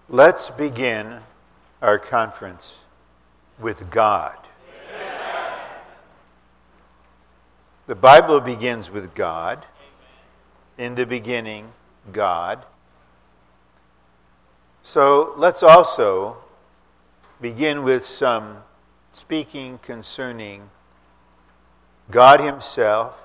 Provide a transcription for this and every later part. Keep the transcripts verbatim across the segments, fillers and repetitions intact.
Let's begin our conference with God. Amen. The Bible begins with God. In the beginning, God. So let's also begin with some speaking concerning God Himself,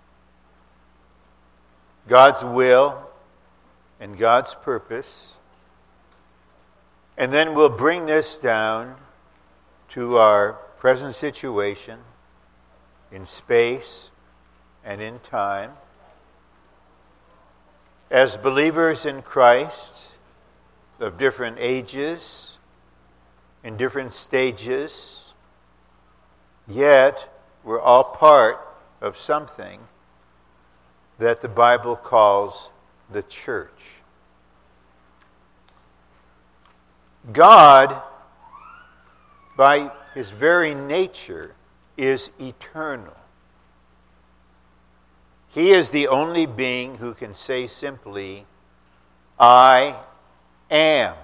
God's will, and God's purpose. And then we'll bring this down to our present situation in space and in time. As believers in Christ of different ages, in different stages, yet we're all part of something that the Bible calls the church. God, by His very nature, is eternal. He is the only being who can say simply, I am.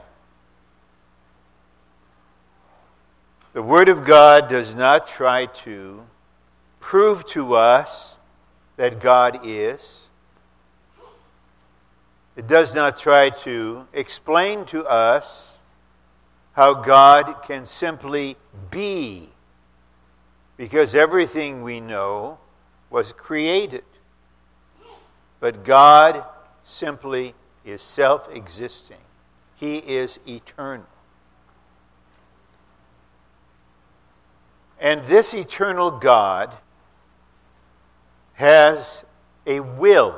The Word of God does not try to prove to us that God is. It does not try to explain to us how God can simply be, because everything we know was created. But God simply is self-existing. He is eternal. And this eternal God has a will.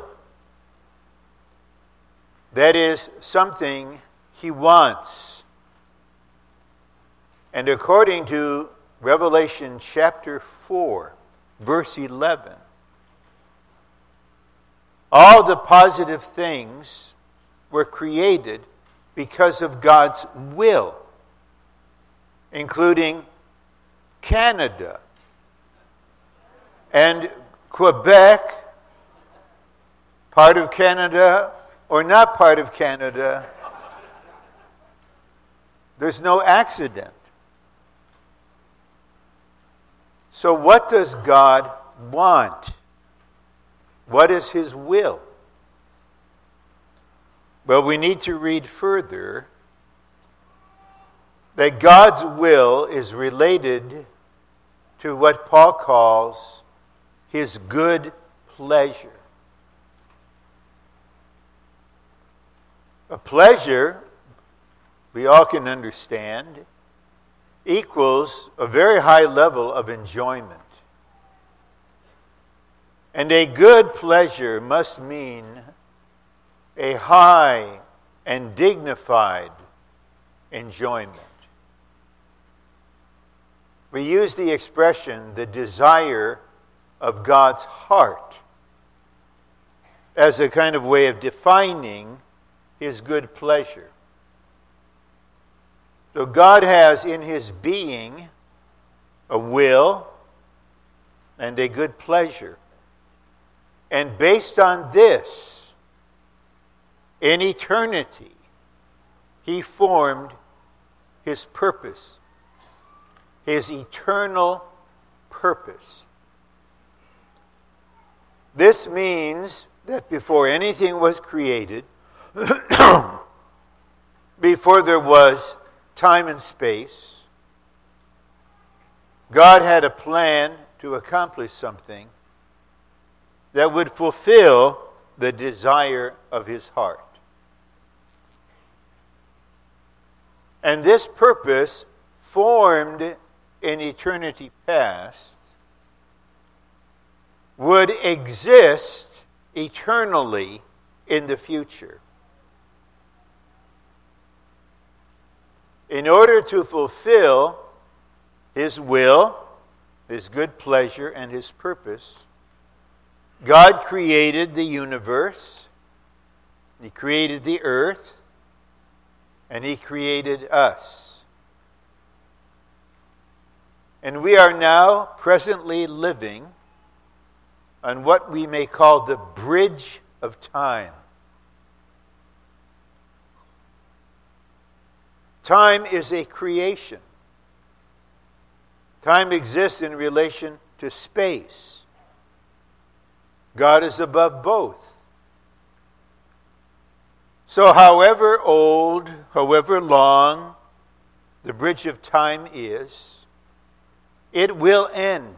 That is something He wants. And according to Revelation chapter four, verse eleven, all the positive things were created because of God's will, including Canada and Quebec, part of Canada or not part of Canada. There's no accident. So what does God want? What is His will? Well, we need to read further that God's will is related to what Paul calls His good pleasure. A pleasure, we all can understand, equals a very high level of enjoyment. And a good pleasure must mean a high and dignified enjoyment. We use the expression, the desire of God's heart, as a kind of way of defining His good pleasure. So God has in His being a will and a good pleasure. And based on this, in eternity, He formed His purpose, His eternal purpose. This means that before anything was created, before there was time and space, God had a plan to accomplish something that would fulfill the desire of His heart. And this purpose, formed in eternity past, would exist eternally in the future. In order to fulfill His will, His good pleasure, and His purpose, God created the universe, He created the earth, and He created us. And we are now presently living on what we may call the bridge of time. Time is a creation. Time exists in relation to space. God is above both. So however old, however long the bridge of time is, it will end.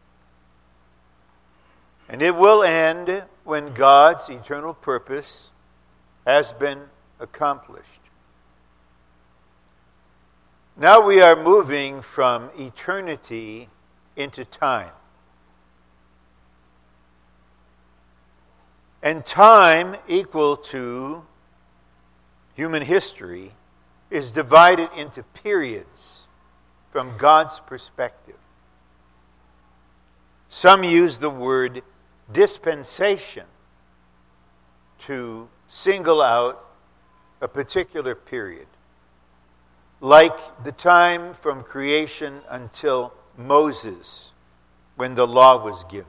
And it will end when God's eternal purpose has been accomplished. Now we are moving from eternity into time. And time, equal to human history, is divided into periods from God's perspective. Some use the word dispensation to single out a particular period, like the time from creation until Moses, when the law was given.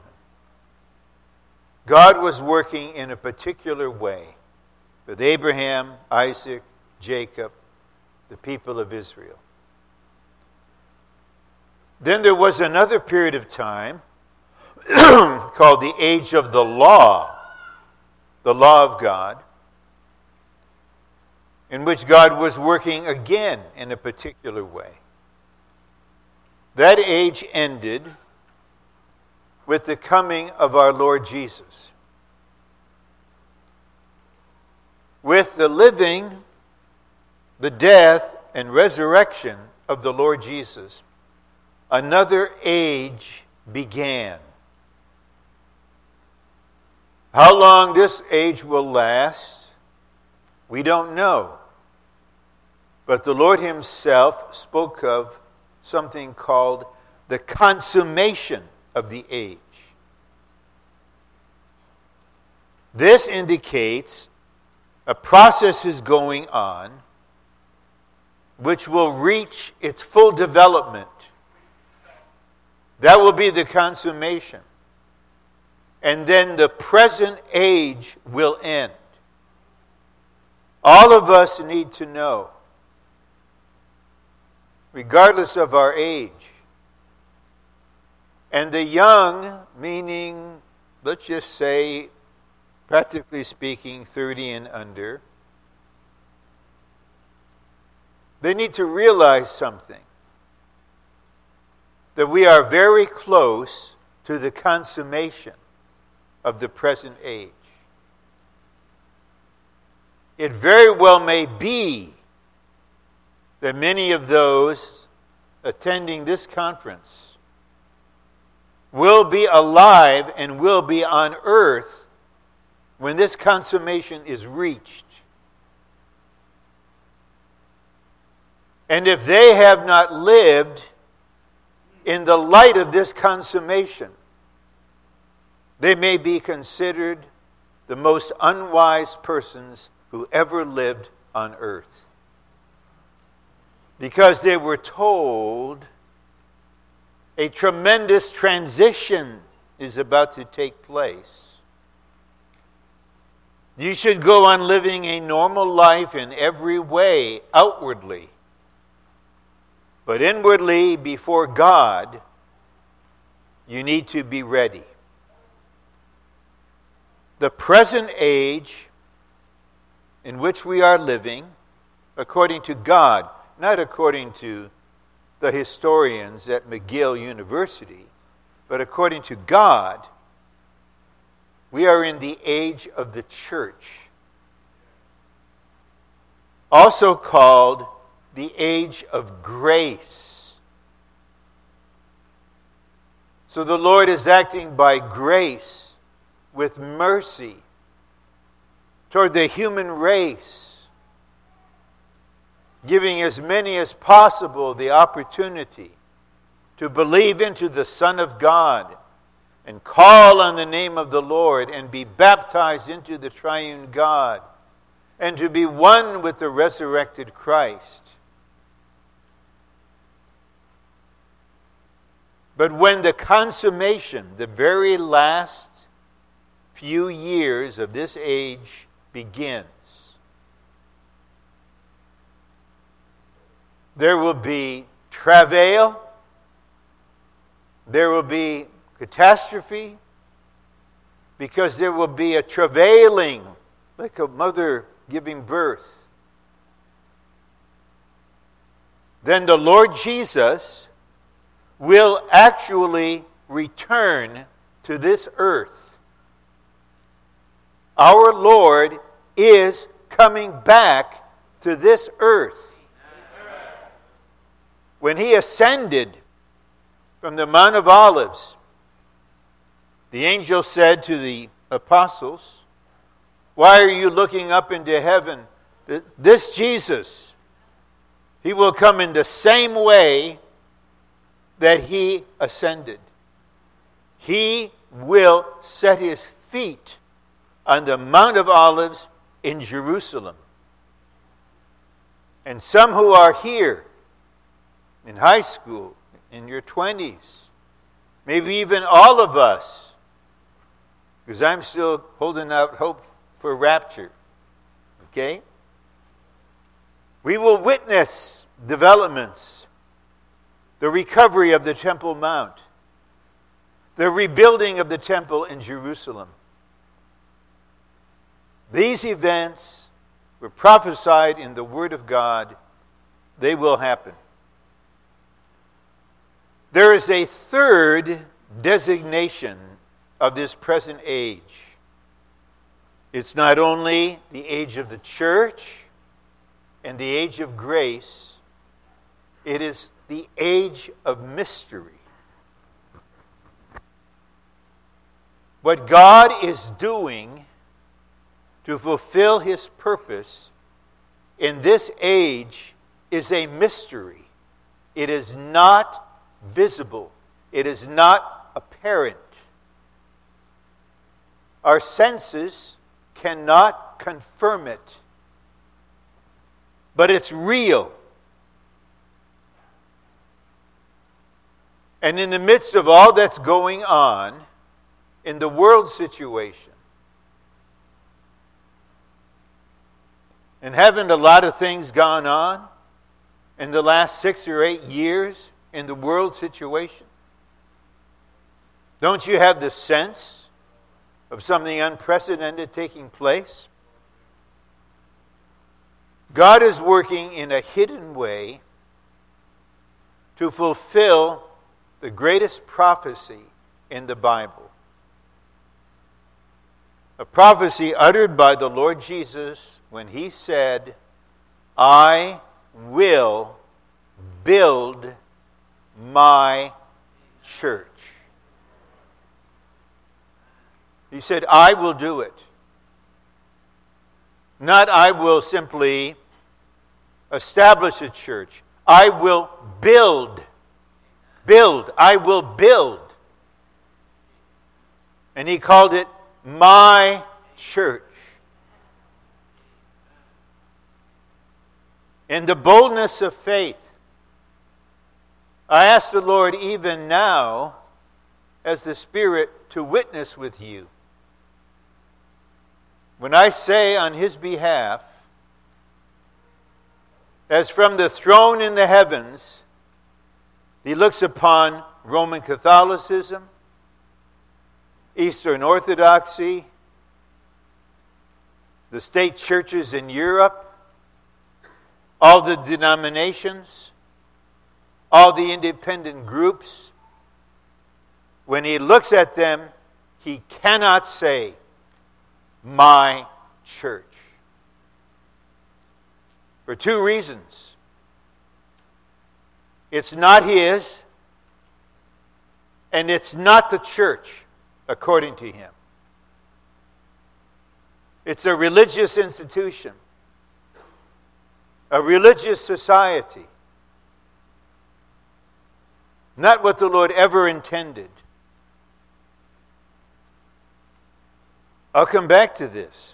God was working in a particular way with Abraham, Isaac, Jacob, the people of Israel. Then there was another period of time called the age of the law, the law of God, in which God was working again in a particular way. That age ended with the coming of our Lord Jesus. With the living, the death, and resurrection of the Lord Jesus, another age began. How long this age will last, we don't know. But the Lord Himself spoke of something called the consummation of the age. This indicates a process is going on which will reach its full development. That will be the consummation. And then the present age will end. All of us need to know, regardless of our age. And the young, meaning, let's just say, practically speaking, thirty and under, they need to realize something. That we are very close to the consummation of the present age. It very well may be that many of those attending this conference will be alive and will be on earth when this consummation is reached. And if they have not lived in the light of this consummation, they may be considered the most unwise persons who ever lived on earth. Because they were told a tremendous transition is about to take place. You should go on living a normal life in every way, outwardly. But inwardly, before God, you need to be ready. The present age in which we are living, according to God, not according to the historians at McGill University, but according to God, we are in the age of the church, also called the age of grace. So the Lord is acting by grace, with mercy, toward the human race, giving as many as possible the opportunity to believe into the Son of God and call on the name of the Lord and be baptized into the triune God and to be one with the resurrected Christ. But when the consummation, the very last few years of this age begins, There will be travail. There will be catastrophe. Because there will be a travailing, like a mother giving birth. Then the Lord Jesus will actually return to this earth. Our Lord is coming back to this earth. When He ascended from the Mount of Olives, the angel said to the apostles, "Why are you looking up into heaven? This Jesus, He will come in the same way that He ascended. He will set His feet on the Mount of Olives in Jerusalem. And some who are here in high school, in your twenties, maybe even all of us, because I'm still holding out hope for rapture, okay? We will witness developments, the recovery of the Temple Mount, the rebuilding of the temple in Jerusalem. These events were prophesied in the Word of God. They will happen. There is a third designation of this present age. It's not only the age of the church and the age of grace, it is the age of mystery. What God is doing to fulfill His purpose in this age is a mystery. It is not visible. It is not apparent. Our senses cannot confirm it. But it's real. And in the midst of all that's going on in the world situation, and haven't a lot of things gone on in the last six or eight years in the world situation? Don't you have the sense of something unprecedented taking place? God is working in a hidden way to fulfill the greatest prophecy in the Bible. A prophecy uttered by the Lord Jesus when He said, "I will build my church." He said, "I will do it." Not I will simply establish a church. I will build. Build. I will build. And He called it my church. In the boldness of faith, I ask the Lord even now, as the Spirit, to witness with you. When I say on His behalf, as from the throne in the heavens, He looks upon Roman Catholicism, Eastern Orthodoxy, the state churches in Europe, all the denominations, all the independent groups. When He looks at them, He cannot say, "my church." For two reasons. It's not His, and it's not the church, according to Him. It's a religious institution, a religious society. Not what the Lord ever intended. I'll come back to this.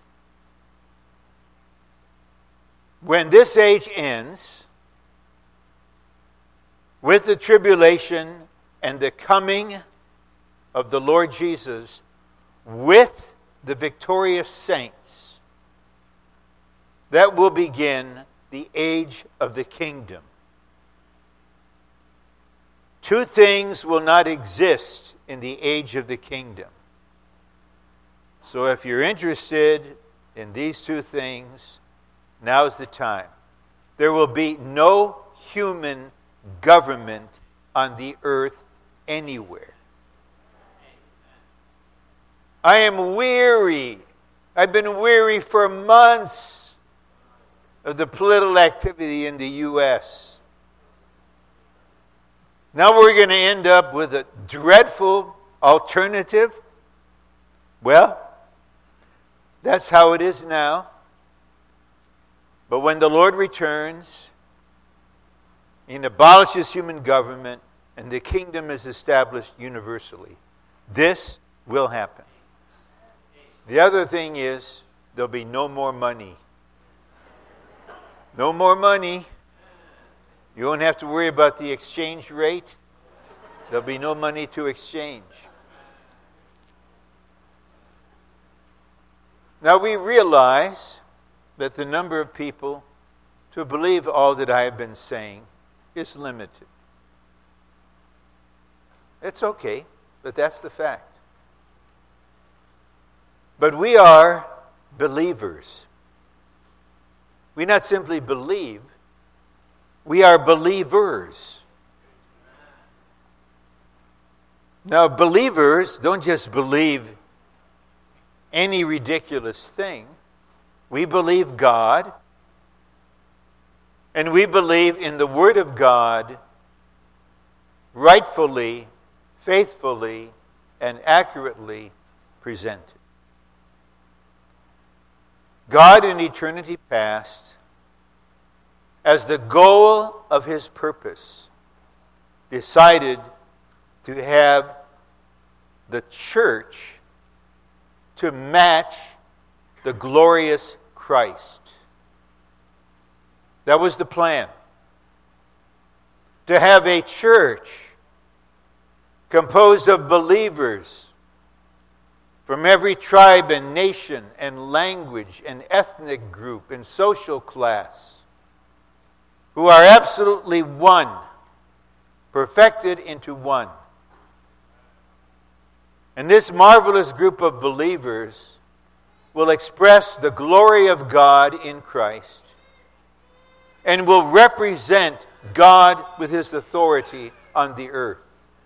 When this age ends, with the tribulation and the coming of the Lord Jesus, with the victorious saints, that will begin the age of the kingdom. Two things will not exist in the age of the kingdom. So if you're interested in these two things, now's the time. There will be no human government on the earth anywhere. I am weary. I've been weary for months of the political activity in the U S. Now we're going to end up with a dreadful alternative. Well, that's how it is now. But when the Lord returns, He abolishes human government, and the kingdom is established universally. This will happen. The other thing is, there'll be no more money. No more money. You won't have to worry about the exchange rate. There'll be no money to exchange. Now we realize that the number of people to believe all that I have been saying is limited. It's okay, but that's the fact. But we are believers. We not simply believe, we are believers. Now, believers don't just believe any ridiculous thing. We believe God, and we believe in the Word of God rightfully, faithfully, and accurately presented. God in eternity past, as the goal of His purpose, decided to have the church to match the glorious Christ. That was the plan. To have a church composed of believers from every tribe and nation and language and ethnic group and social class, who are absolutely one, perfected into one. And this marvelous group of believers will express the glory of God in Christ and will represent God with His authority on the earth.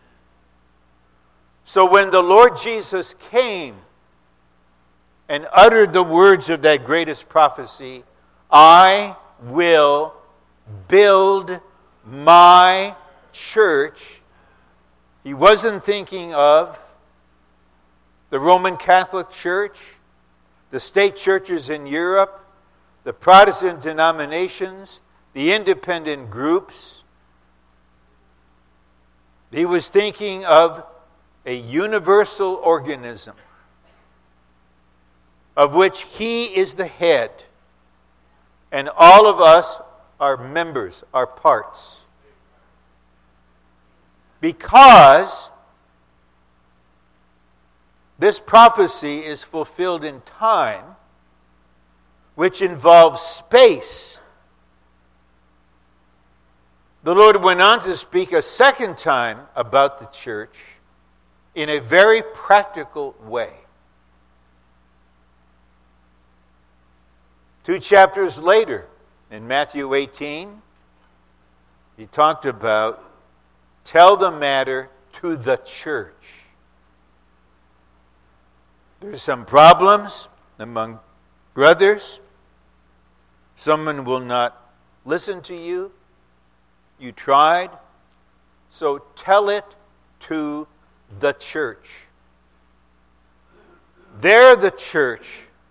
So when the Lord Jesus came and uttered the words of that greatest prophecy, I will build my church, He wasn't thinking of the Roman Catholic Church, the state churches in Europe, the Protestant denominations, the independent groups. He was thinking of a universal organism of which He is the head, and all of us are members, are parts. Because this prophecy is fulfilled in time, which involves space. The Lord went on to speak a second time about the church in a very practical way. Two chapters later, in Matthew eighteen, He talked about, tell the matter to the church. There's some problems among brothers. Someone will not listen to you. You tried. So tell it to the church. There, the church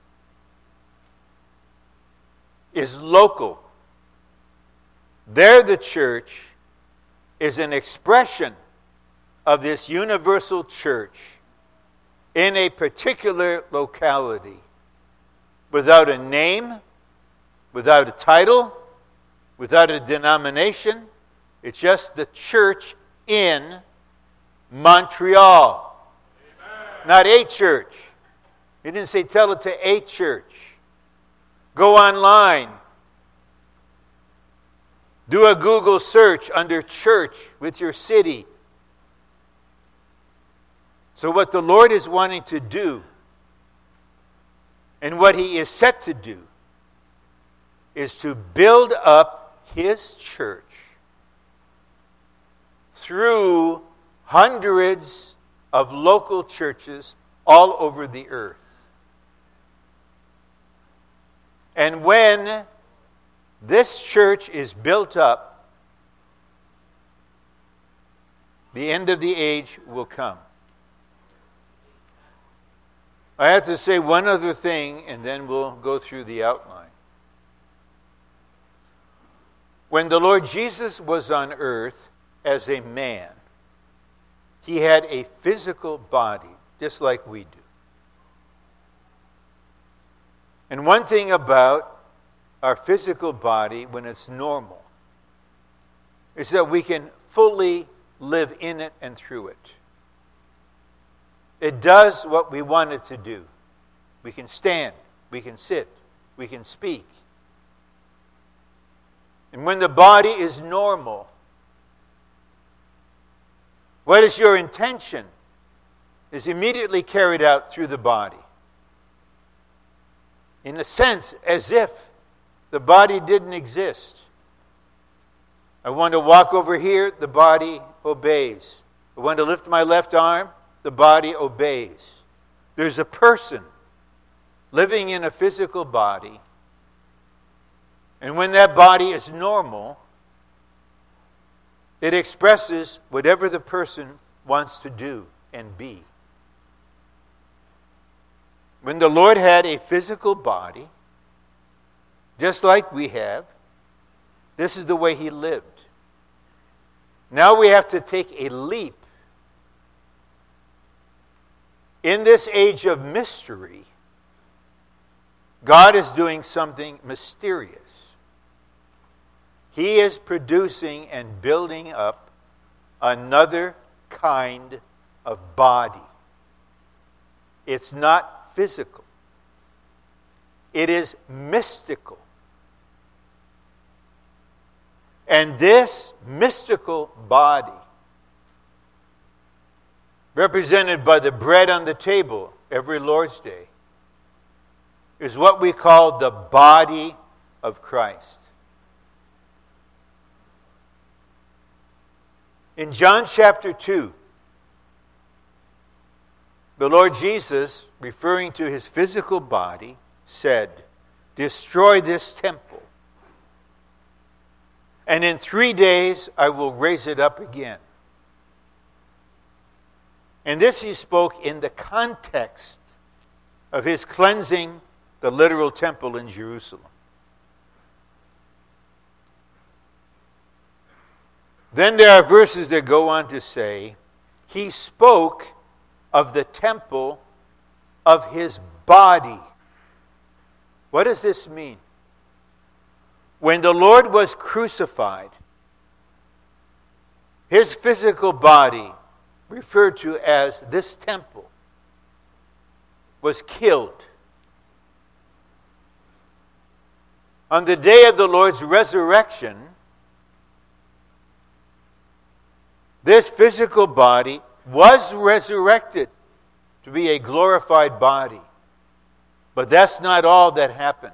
is local. There, the church is an expression of this universal church in a particular locality, without a name, without a title, without a denomination. It's just the church in Montreal. Amen. Not a church. He didn't say tell it to a church. Go online. Do a Google search under church with your city So what the Lord is wanting to do, and what He is set to do, is to build up His church through hundreds of local churches all over the earth. And when this church is built up, the end of the age will come. I have to say one other thing, and then we'll go through the outline. When the Lord Jesus was on earth as a man, He had a physical body, just like we do. And one thing about our physical body, when it's normal, is that we can fully live in it and through it. It does what we want it to do. We can stand, we can sit, we can speak. And when the body is normal, what is your intention is immediately carried out through the body. In a sense, as if the body didn't exist. I want to walk over here, the body obeys. I want to lift my left arm, the body obeys. There's a person living in a physical body, and when that body is normal, it expresses whatever the person wants to do and be. When the Lord had a physical body, just like we have, this is the way He lived. Now we have to take a leap. In this age of mystery, God is doing something mysterious. He is producing and building up another kind of body. It's not physical. It is mystical. And this mystical body, represented by the bread on the table every Lord's Day, is what we call the body of Christ. In John chapter two, the Lord Jesus, referring to His physical body, said, "Destroy this temple, and in three days I will raise it up again." And this He spoke in the context of His cleansing the literal temple in Jerusalem. Then there are verses that go on to say, He spoke of the temple of His body. What does this mean? When the Lord was crucified, His physical body, referred to as this temple, was killed. On the day of the Lord's resurrection, this physical body was resurrected to be a glorified body. But that's not all that happened.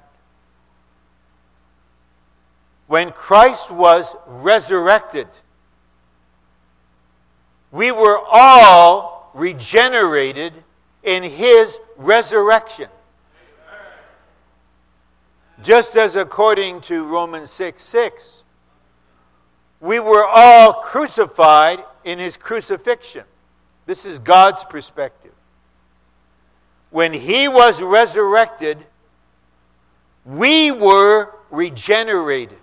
When Christ was resurrected, we were all regenerated in His resurrection. Just as according to Romans six six, we were all crucified in His crucifixion. This is God's perspective. When He was resurrected, we were regenerated.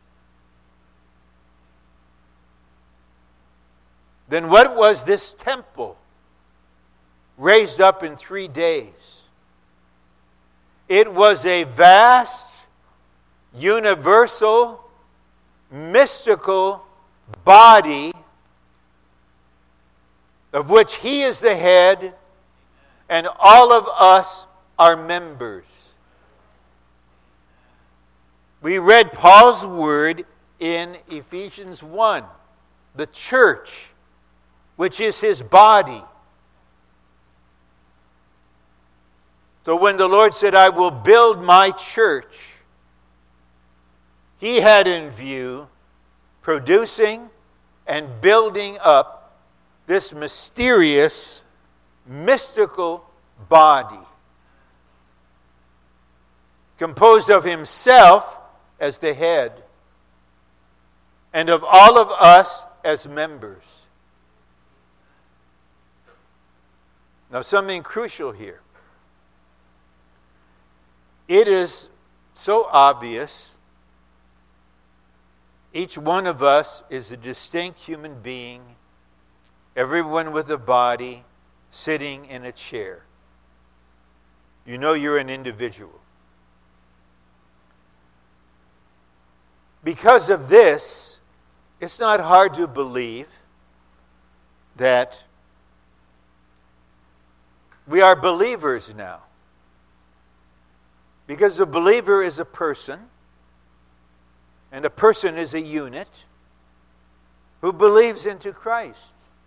Then what was this temple raised up in three days? It was a vast, universal, mystical body of which He is the head and all of us are members. We read Paul's word in Ephesians one. The church, which is His body, So when the Lord said, I will build my church, He had in view producing and building up this mysterious, mystical body composed of Himself as the head and of all of us as members. Now, something crucial here. It is so obvious. Each one of us is a distinct human being, everyone with a body sitting in a chair. You know you're an individual. Because of this, it's not hard to believe that we are believers now. Because a believer is a person, and a person is a unit who believes into Christ.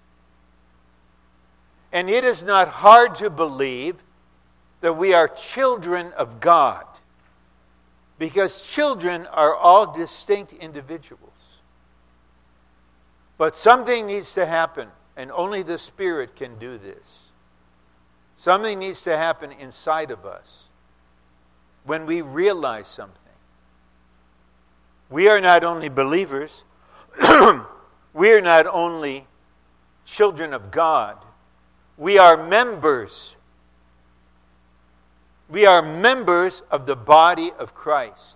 And it is not hard to believe that we are children of God, because children are all distinct individuals. But something needs to happen, and only the Spirit can do this. Something needs to happen inside of us when we realize something. We are not only believers, we are not only children of God, we are members. We are members of the body of Christ.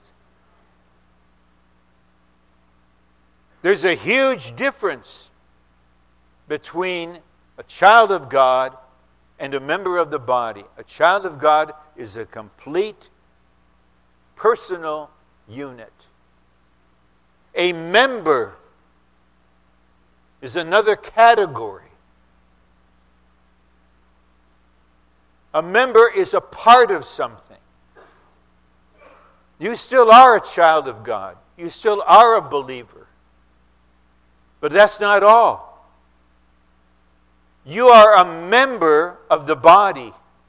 There's a huge difference between a child of God and a member of the body. A child of God is a complete, personal unit. A member is another category. A member is a part of something. You still are a child of God. You still are a believer. But that's not all. You are a member of the body.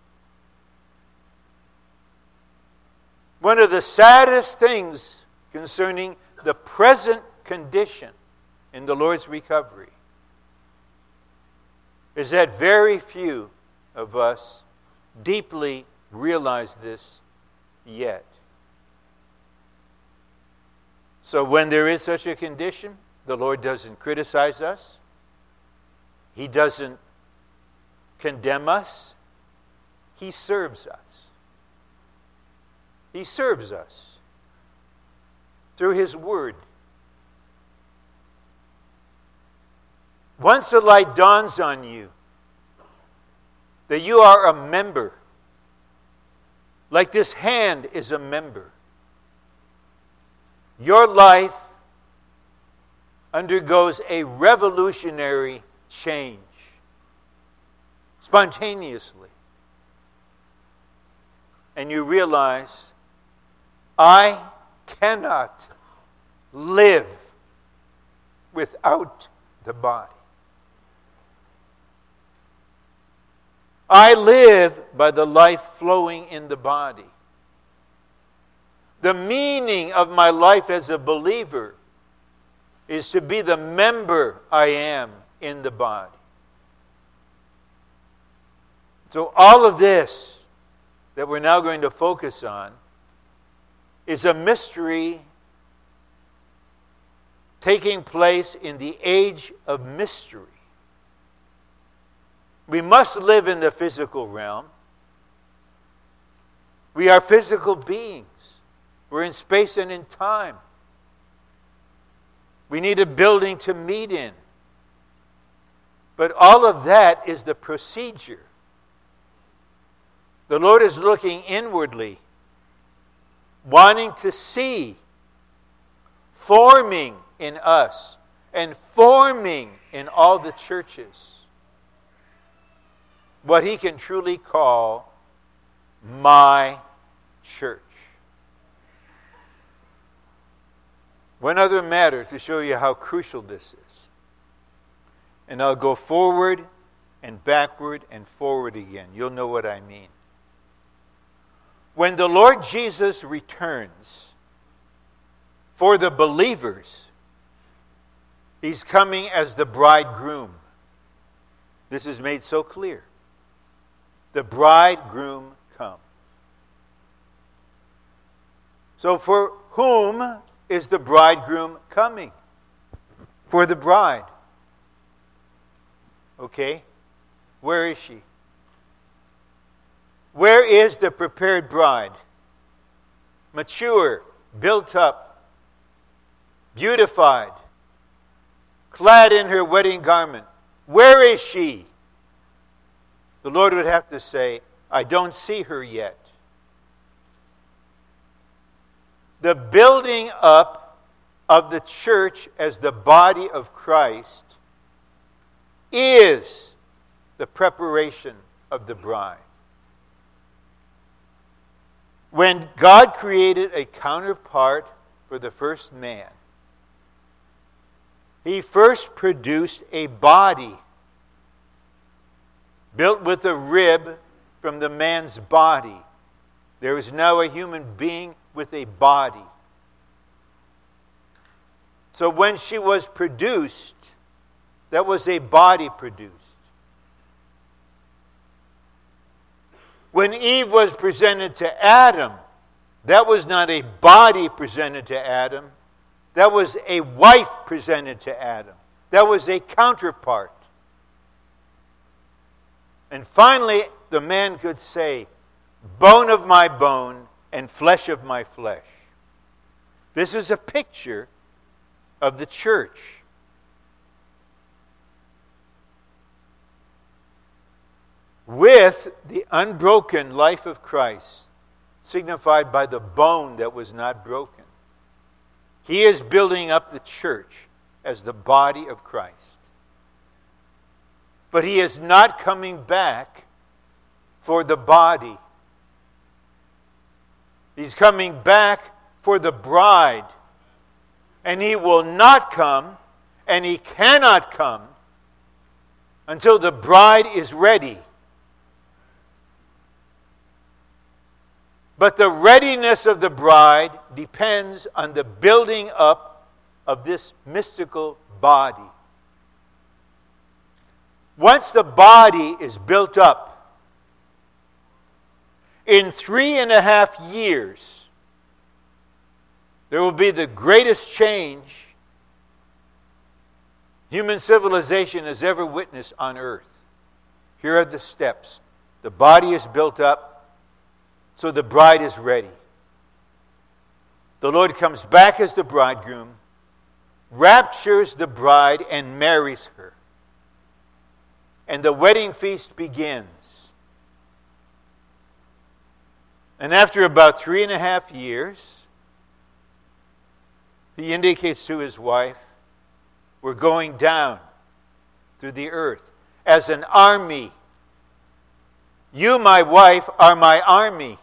One of the saddest things concerning the present condition in the Lord's recovery is that very few of us deeply realize this yet. So when there is such a condition, the Lord doesn't criticize us. He doesn't condemn us. He serves us. He serves us through His Word. Once the light dawns on you that you are a member, like this hand is a member, your life undergoes a revolutionary change spontaneously. And you realize, I cannot live without the body. I live by the life flowing in the body. The meaning of my life as a believer is to be the member I am in the body. So all of this that we're now going to focus on is a mystery taking place in the age of mystery. We must live in the physical realm. We are physical beings. We're in space and in time. We need a building to meet in. But all of that is the procedure. The Lord is looking inwardly, wanting to see, forming in us, and forming in all the churches what He can truly call my church. One other matter to show you how crucial this is. And I'll go forward and backward and forward again. You'll know what I mean. when the Lord Jesus returns for the believers, He's coming as the bridegroom. This is made so clear. The bridegroom comes. So for whom is the bridegroom coming? For the bride. Okay, where is she? Where is the prepared bride? Mature, built up, beautified, clad in her wedding garment. Where is she? The Lord would have to say, I don't see her yet. The building up of the church as the body of Christ is the preparation of the bride. When God created a counterpart for the first man, He first produced a body built with a rib from the man's body. There is now a human being with a body. So when she was produced, that was a body produced. When Eve was presented to Adam, that was not a body presented to Adam. That was a wife presented to Adam. That was a counterpart. And finally, the man could say, bone of my bone and flesh of my flesh. This is a picture of the church. With the unbroken life of Christ, signified by the bone that was not broken. He is building up the church as the body of Christ. But He is not coming back for the body. He's coming back for the bride. And He will not come, and He cannot come, until the bride is ready. But the readiness of the bride depends on the building up of this mystical body. Once the body is built up, in three and a half years, there will be the greatest change human civilization has ever witnessed on earth. Here are the steps. The body is built up, so the bride is ready. The Lord comes back as the bridegroom, raptures the bride, and marries her. And the wedding feast begins. And after about three and a half years, He indicates to His wife, we're going down through the earth as an army. You, my wife, are my army.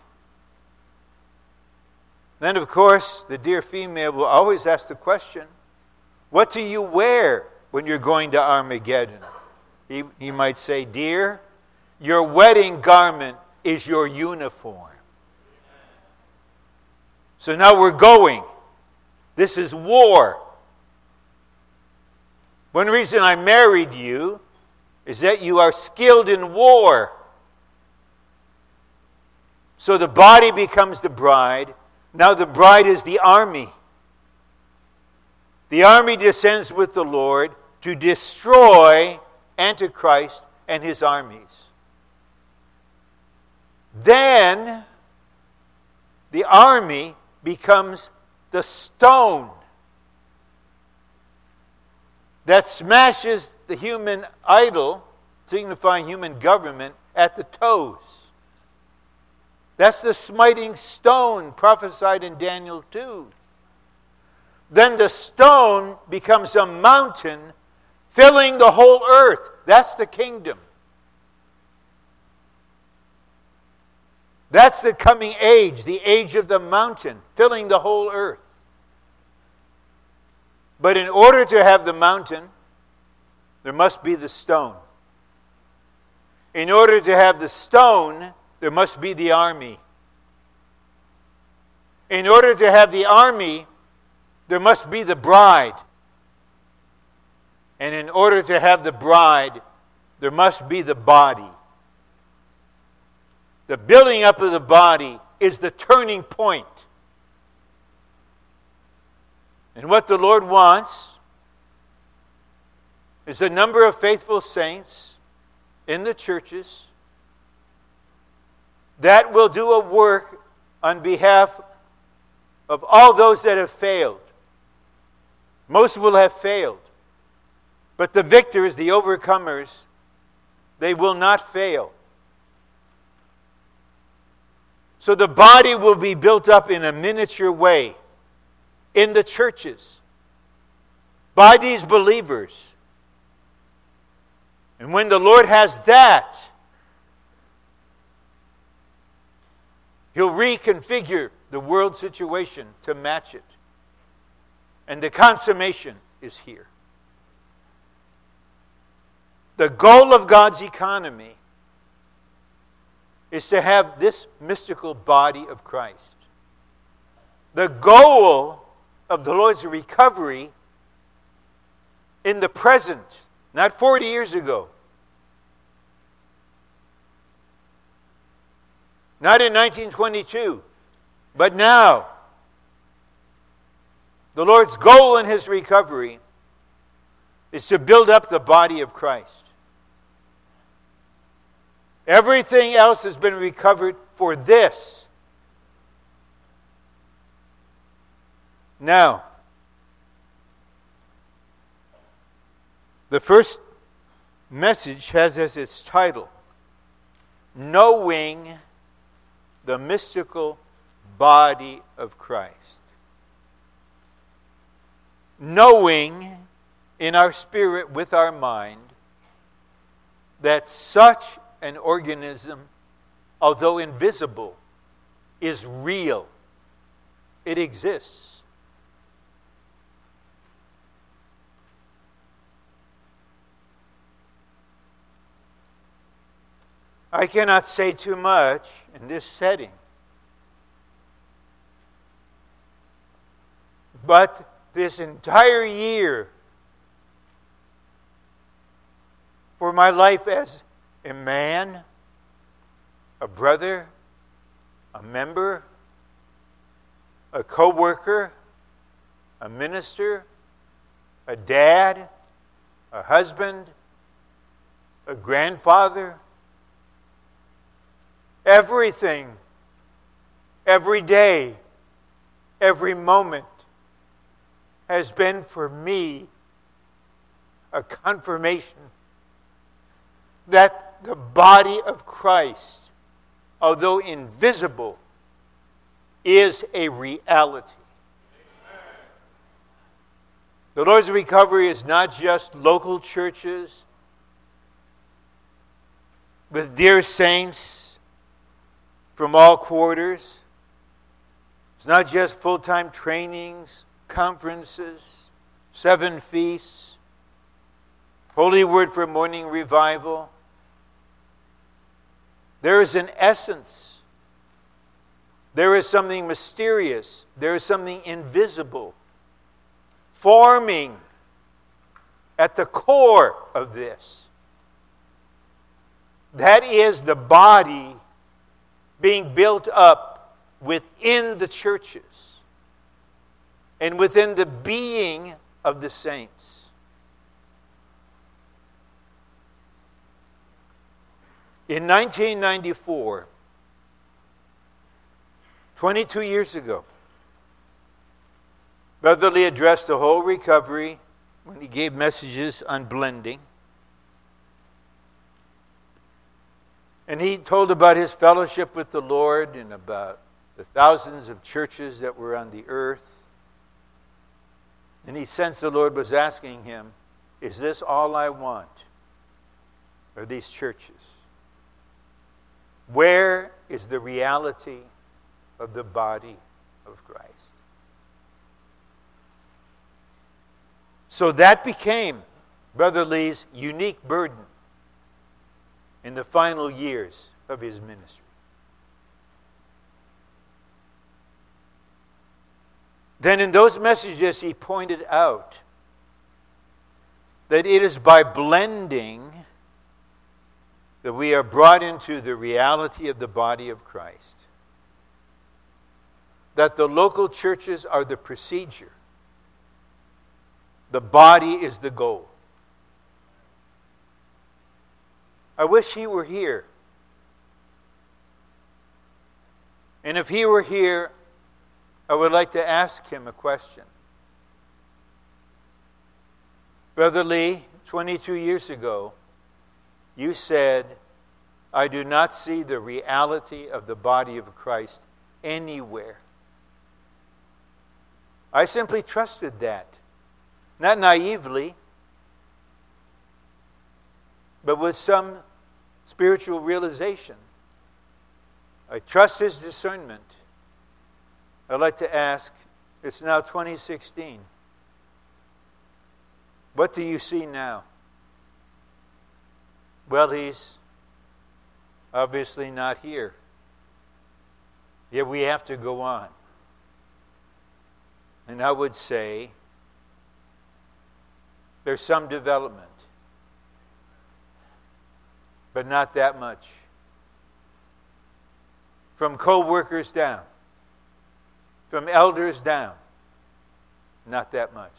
Then, of course, the dear female will always ask the question, what do you wear when you're going to Armageddon? He, he might say, dear, your wedding garment is your uniform. So now we're going. This is war. One reason I married you is that you are skilled in war. So the body becomes the bride. Now the bride is the army. The army descends with the Lord to destroy Antichrist and his armies. Then the army becomes the stone that smashes the human idol, signifying human government, at the toes. That's the smiting stone prophesied in Daniel two. Then the stone becomes a mountain filling the whole earth. That's the kingdom. That's the coming age, the age of the mountain, filling the whole earth. But in order to have the mountain, there must be the stone. In order to have the stone, there must be the army. In order to have the army, there must be the bride. And in order to have the bride, there must be the body. The building up of the body is the turning point. And what the Lord wants is a number of faithful saints in the churches that will do a work on behalf of all those that have failed. Most will have failed. But the victors, the overcomers, they will not fail. So the body will be built up in a miniature way in the churches by these believers. And when the Lord has that, He'll reconfigure the world situation to match it. And the consummation is here. The goal of God's economy is to have this mystical body of Christ. The goal of the Lord's recovery in the present, not forty years ago, not in nineteen twenty-two, but now. The Lord's goal in His recovery is to build up the body of Christ. Everything else has been recovered for this. Now, the first message has as its title, Knowing the Mystical Body of Christ. Knowing in our spirit, with our mind, that such an organism, although invisible, is real. It exists. I cannot say too much in this setting, but this entire year, for my life as a man, a brother, a member, a co-worker, a minister, a dad, a husband, a grandfather, everything, every day, every moment has been for me a confirmation that the body of Christ, although invisible, is a reality. The Lord's recovery is not just local churches with dear saints from all quarters. It's not just full-time trainings, conferences, seven feasts, Holy Word for morning revival. There is an essence. There is something mysterious. There is something invisible forming at the core of this. That is the body being built up within the churches and within the being of the saints. In nineteen ninety-four, twenty-two years ago, Brother Lee addressed the whole recovery when he gave messages on blending. And he told about his fellowship with the Lord and about the thousands of churches that were on the earth. And he sensed the Lord was asking him, is this all I want? Are these churches? Where is the reality of the body of Christ? So that became Brother Lee's unique burden in the final years of his ministry. then in those messages he pointed out that it is by blending that we are brought into the reality of the body of Christ. That the local churches are the procedure. The body is the goal. I wish he were here. And if he were here, I would like to ask him a question. Brother Lee, twenty-two years ago, you said, I do not see the reality of the body of Christ anywhere. I simply trusted that. Not naively, but with some spiritual realization. I trust his discernment. I'd like to ask, it's now twenty sixteen. What do you see now? Well, he's obviously not here. Yet we have to go on. And I would say there's some development, but not that much. From co-workers down, from elders down, not that much.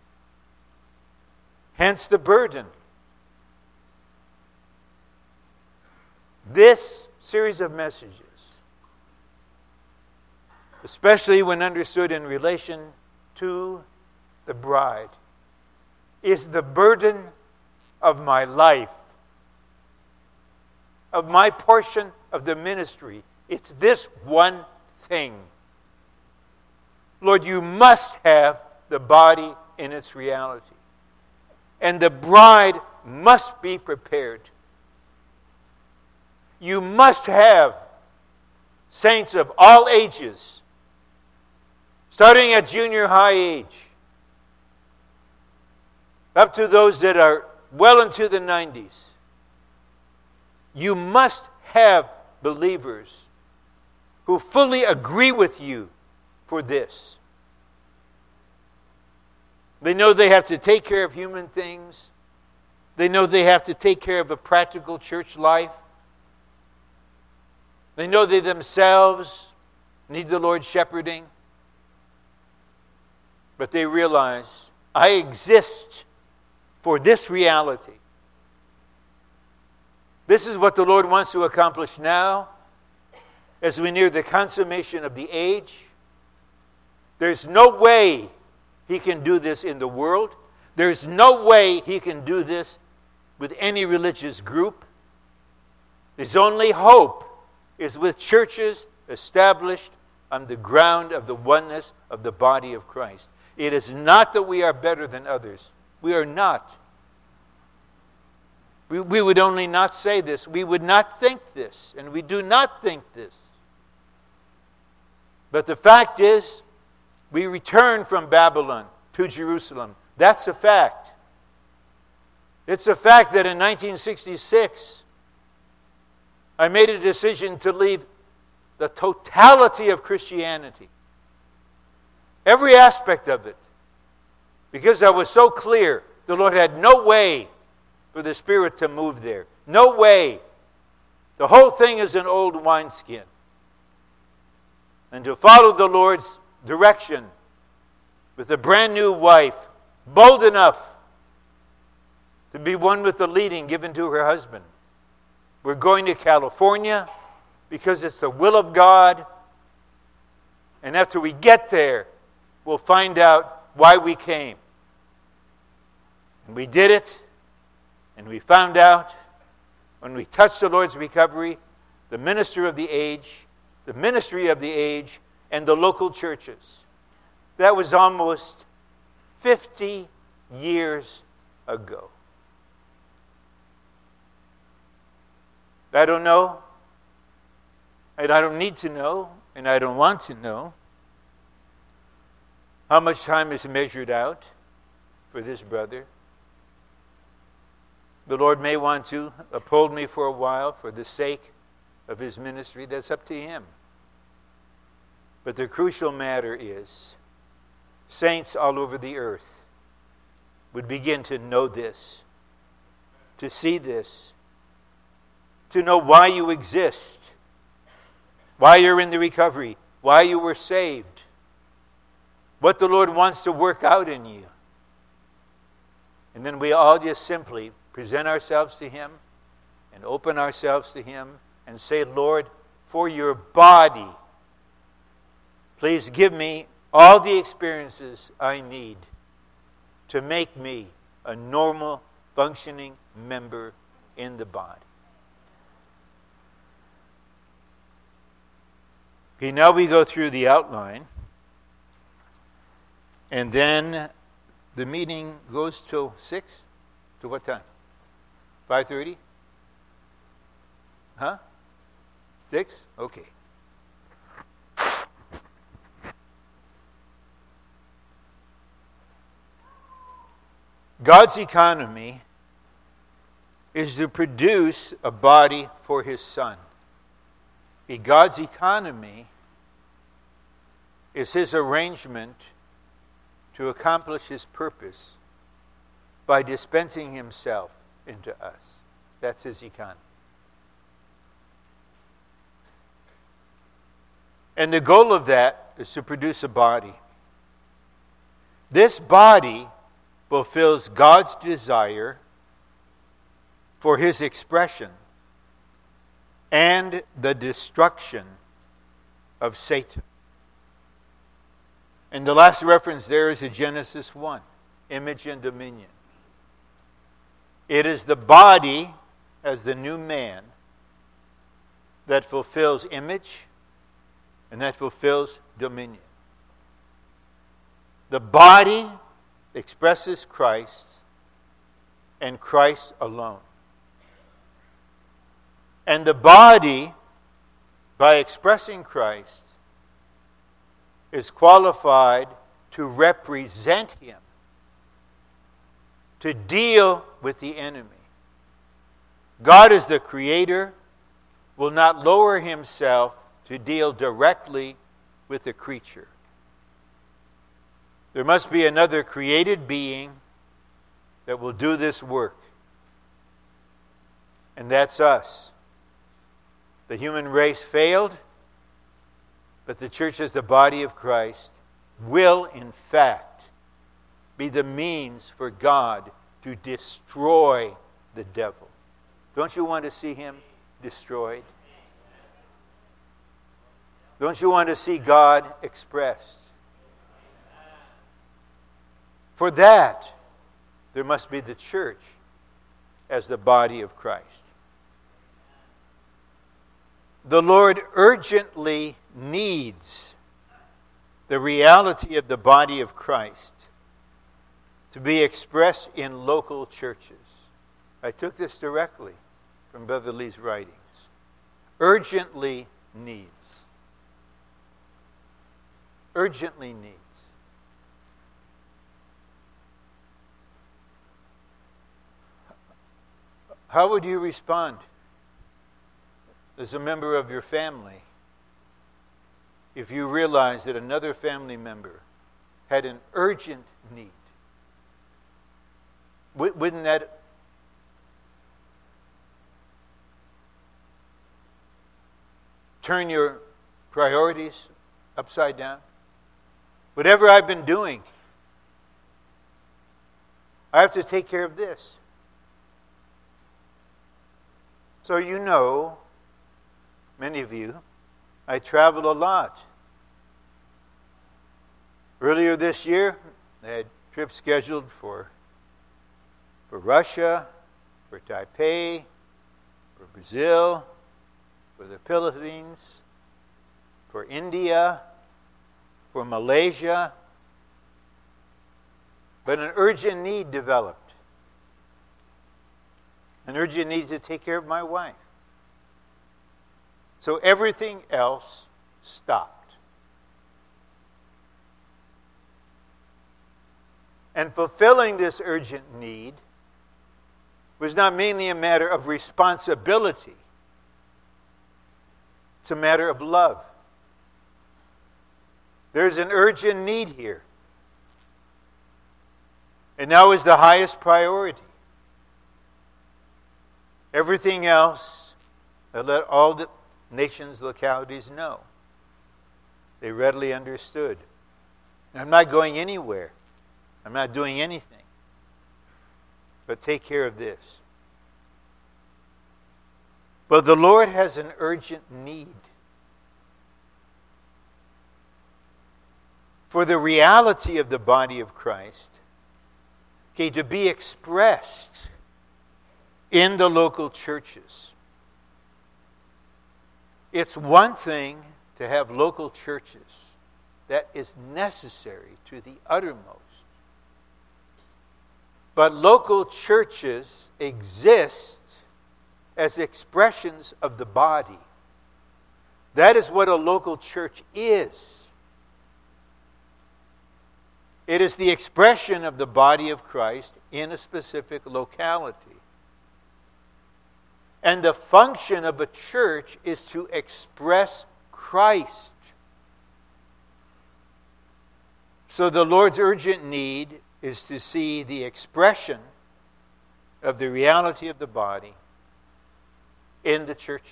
Hence the burden. This series of messages, especially when understood in relation to the bride, is the burden of my life, of my portion of the ministry. It's this one thing. Lord, you must have the body in its reality. And the bride must be prepared. You must have saints of all ages, starting at junior high age, up to those that are well into the nineties. You must have believers who fully agree with you for this. They know they have to take care of human things. They know they have to take care of a practical church life. They know they themselves need the Lord's shepherding. But they realize, I exist for this reality. This is what the Lord wants to accomplish now as we near the consummation of the age. There's no way he can do this in the world. There's no way he can do this with any religious group. His only hope is with churches established on the ground of the oneness of the body of Christ. It is not that we are better than others. We are not. We, we would only not say this. We would not think this. And we do not think this. But the fact is, we return from Babylon to Jerusalem. That's a fact. It's a fact that in nineteen sixty-six, I made a decision to leave the totality of Christianity, every aspect of it, because I was so clear the Lord had no way for the Spirit to move there. No way. The whole thing is an old wineskin. And to follow the Lord's direction with a brand new wife, bold enough to be one with the leading given to her husband. We're going to California because it's the will of God. And after we get there, we'll find out why we came. And we did it, and we found out when we touched the Lord's recovery, the minister of the age, the ministry of the age, and the local churches. That was almost fifty years ago. I don't know, and I don't need to know, and I don't want to know how much time is measured out for this brother. The Lord may want to uphold me for a while for the sake of his ministry. That's up to him. But the crucial matter is, saints all over the earth would begin to know this, to see this, to know why you exist, why you're in the recovery, why you were saved, what the Lord wants to work out in you. And then we all just simply present ourselves to Him and open ourselves to Him and say, Lord, for your body, please give me all the experiences I need to make me a normal, functioning member in the body. Okay, now we go through the outline. And then the meeting goes till six? To what time? five thirty? Huh? six? Okay. God's economy is to produce a body for His Son. God's economy is His arrangement to accomplish His purpose by dispensing Himself into us. That's His economy. And the goal of that is to produce a body. This body fulfills God's desire for His expression and the destruction of Satan. And the last reference there is in Genesis one, image and dominion. It is the body as the new man that fulfills image and that fulfills dominion. The body expresses Christ and Christ alone. And the body, by expressing Christ, is qualified to represent Him, to deal with the enemy. God, as the Creator, will not lower Himself to deal directly with the creature. There must be another created being that will do this work. And that's us. The human race failed, but the church as the body of Christ will, in fact, be the means for God to destroy the devil. Don't you want to see him destroyed? Don't you want to see God expressed? For that, there must be the church as the body of Christ. The Lord urgently needs the reality of the body of Christ to be expressed in local churches. I took this directly from Brother Lee's writings. Urgently needs. Urgently needs. How would you respond as a member of your family if you realized that another family member had an urgent need? Wouldn't that turn your priorities upside down? Whatever I've been doing, I have to take care of this. So you know, many of you, I travel a lot. Earlier this year, I had trips scheduled for, for Russia, for Taipei, for Brazil, for the Philippines, for India, for Malaysia. But an urgent need developed. An urgent need to take care of my wife. So everything else stopped. And fulfilling this urgent need was not mainly a matter of responsibility. It's a matter of love. There's an urgent need here. And now is the highest priority. Everything else, I let all the nations, localities know. They readily understood. I'm not going anywhere. I'm not doing anything. But take care of this. But the Lord has an urgent need for the reality of the body of Christ, okay, to be expressed in the local churches. It's one thing to have local churches that is necessary to the uttermost. But local churches exist as expressions of the body. That is what a local church is. It is the expression of the body of Christ in a specific locality. And the function of a church is to express Christ. So the Lord's urgent need is to see the expression of the reality of the body in the churches.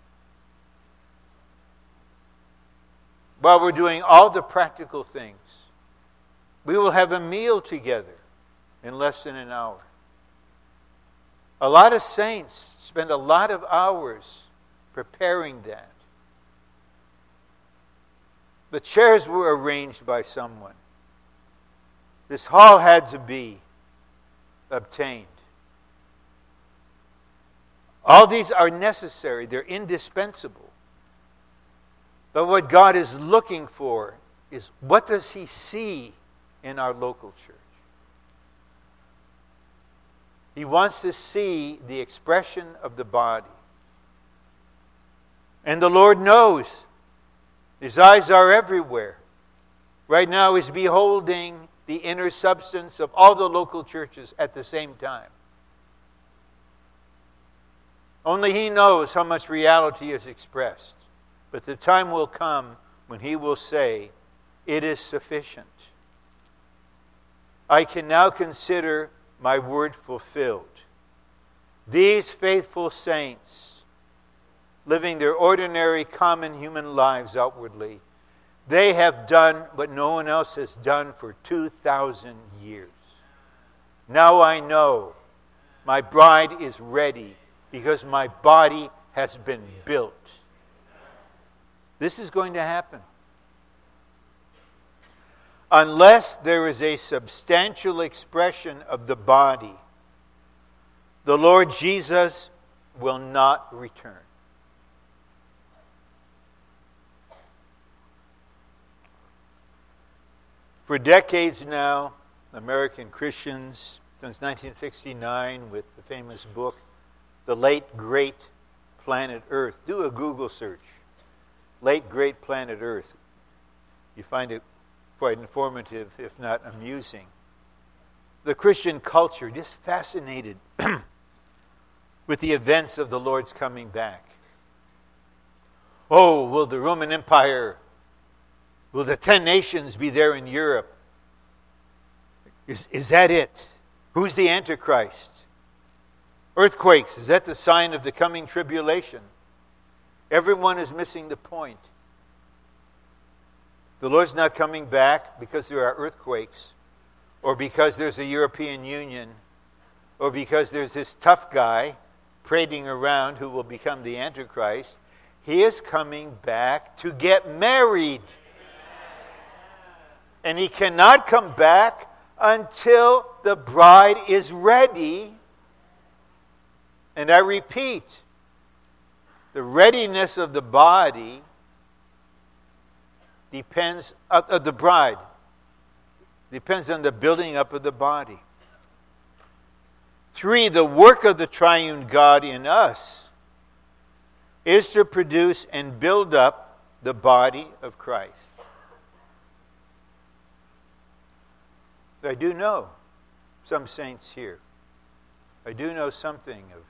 While we're doing all the practical things, we will have a meal together in less than an hour. A lot of saints spend a lot of hours preparing that. The chairs were arranged by someone. This hall had to be obtained. All these are necessary. They're indispensable. But what God is looking for is, what does He see in our local church? He wants to see the expression of the body. And the Lord knows. His eyes are everywhere. Right now He's beholding the inner substance of all the local churches at the same time. Only He knows how much reality is expressed. But the time will come when He will say, "It is sufficient. I can now consider my word fulfilled." These faithful saints, living their ordinary, common human lives outwardly, they have done what no one else has done for two thousand years. Now I know my bride is ready because my body has been built. This is going to happen. Unless there is a substantial expression of the body, the Lord Jesus will not return. For decades now, American Christians, since nineteen sixty-nine, with the famous book, The Late Great Planet Earth. Do a Google search. Late Great Planet Earth. You find it quite informative, if not amusing. The Christian culture just fascinated with the events of the Lord's coming back. Oh, will the Roman Empire, will the ten nations be there in Europe? Is, is that it? Who's the Antichrist? Earthquakes, is that the sign of the coming tribulation? Everyone is missing the point. The Lord's not coming back because there are earthquakes, or because there's a European Union, or because there's this tough guy parading around who will become the Antichrist. He is coming back to get married. And He cannot come back until the bride is ready. And I repeat, the readiness of the body depends, of, of the bride, depends on the building up of the body. Three, the work of the triune God in us is to produce and build up the body of Christ. I do know some saints here. I do know something of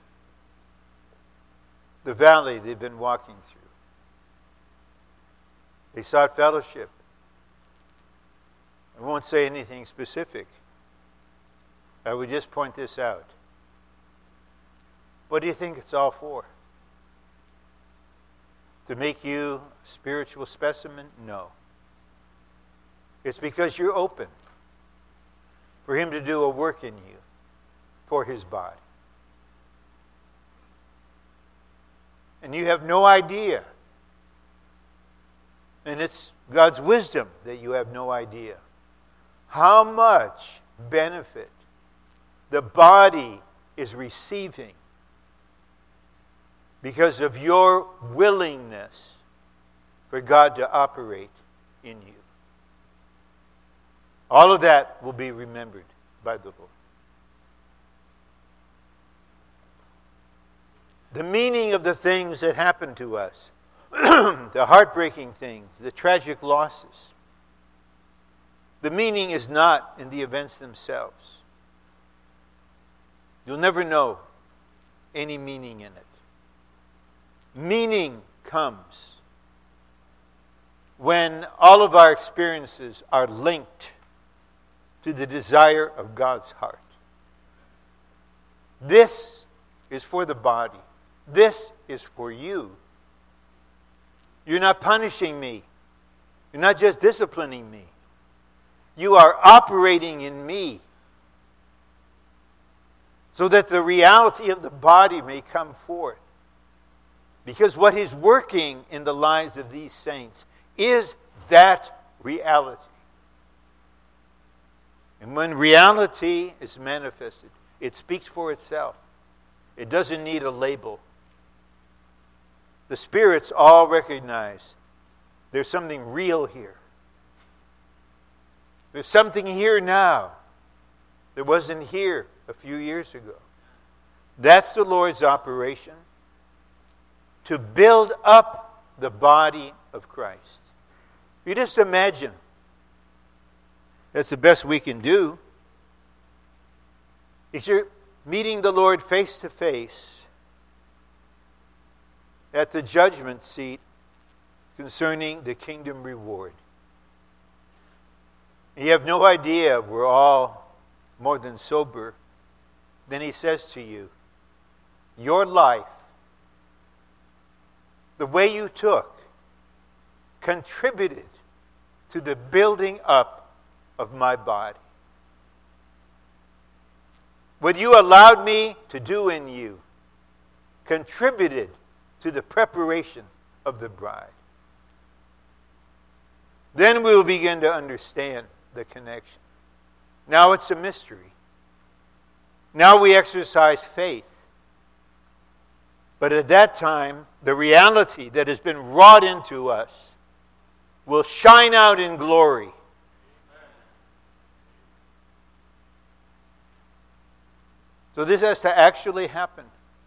the valley they've been walking through. They sought fellowship. I won't say anything specific. I would just point this out. What do you think it's all for? To make you a spiritual specimen? No. It's because you're open for Him to do a work in you for His body. And you have no idea. And it's God's wisdom that you have no idea how much benefit the body is receiving because of your willingness for God to operate in you. All of that will be remembered by the Lord. The meaning of the things that happen to us, the heartbreaking things, the tragic losses, the meaning is not in the events themselves. You'll never know any meaning in it. Meaning comes when all of our experiences are linked to the desire of God's heart. This is for the body. This is for you. You're not punishing me. You're not just disciplining me. You are operating in me so that the reality of the body may come forth. Because what He's working in the lives of these saints is that reality. And when reality is manifested, it speaks for itself. It doesn't need a label. The spirits all recognize there's something real here. There's something here now that wasn't here a few years ago. That's the Lord's operation, to build up the body of Christ. You just imagine. That's the best we can do. Is you're meeting the Lord face to face at the judgment seat concerning the kingdom reward. You have no idea we're all more than sober. Then He says to you, your life, the way you took, contributed to the building up of my body. What you allowed me to do in you contributed to the preparation of the bride. Then we will begin to understand the connection. Now it's a mystery. Now we exercise faith. But at that time, the reality that has been wrought into us will shine out in glory. So this has to actually happen.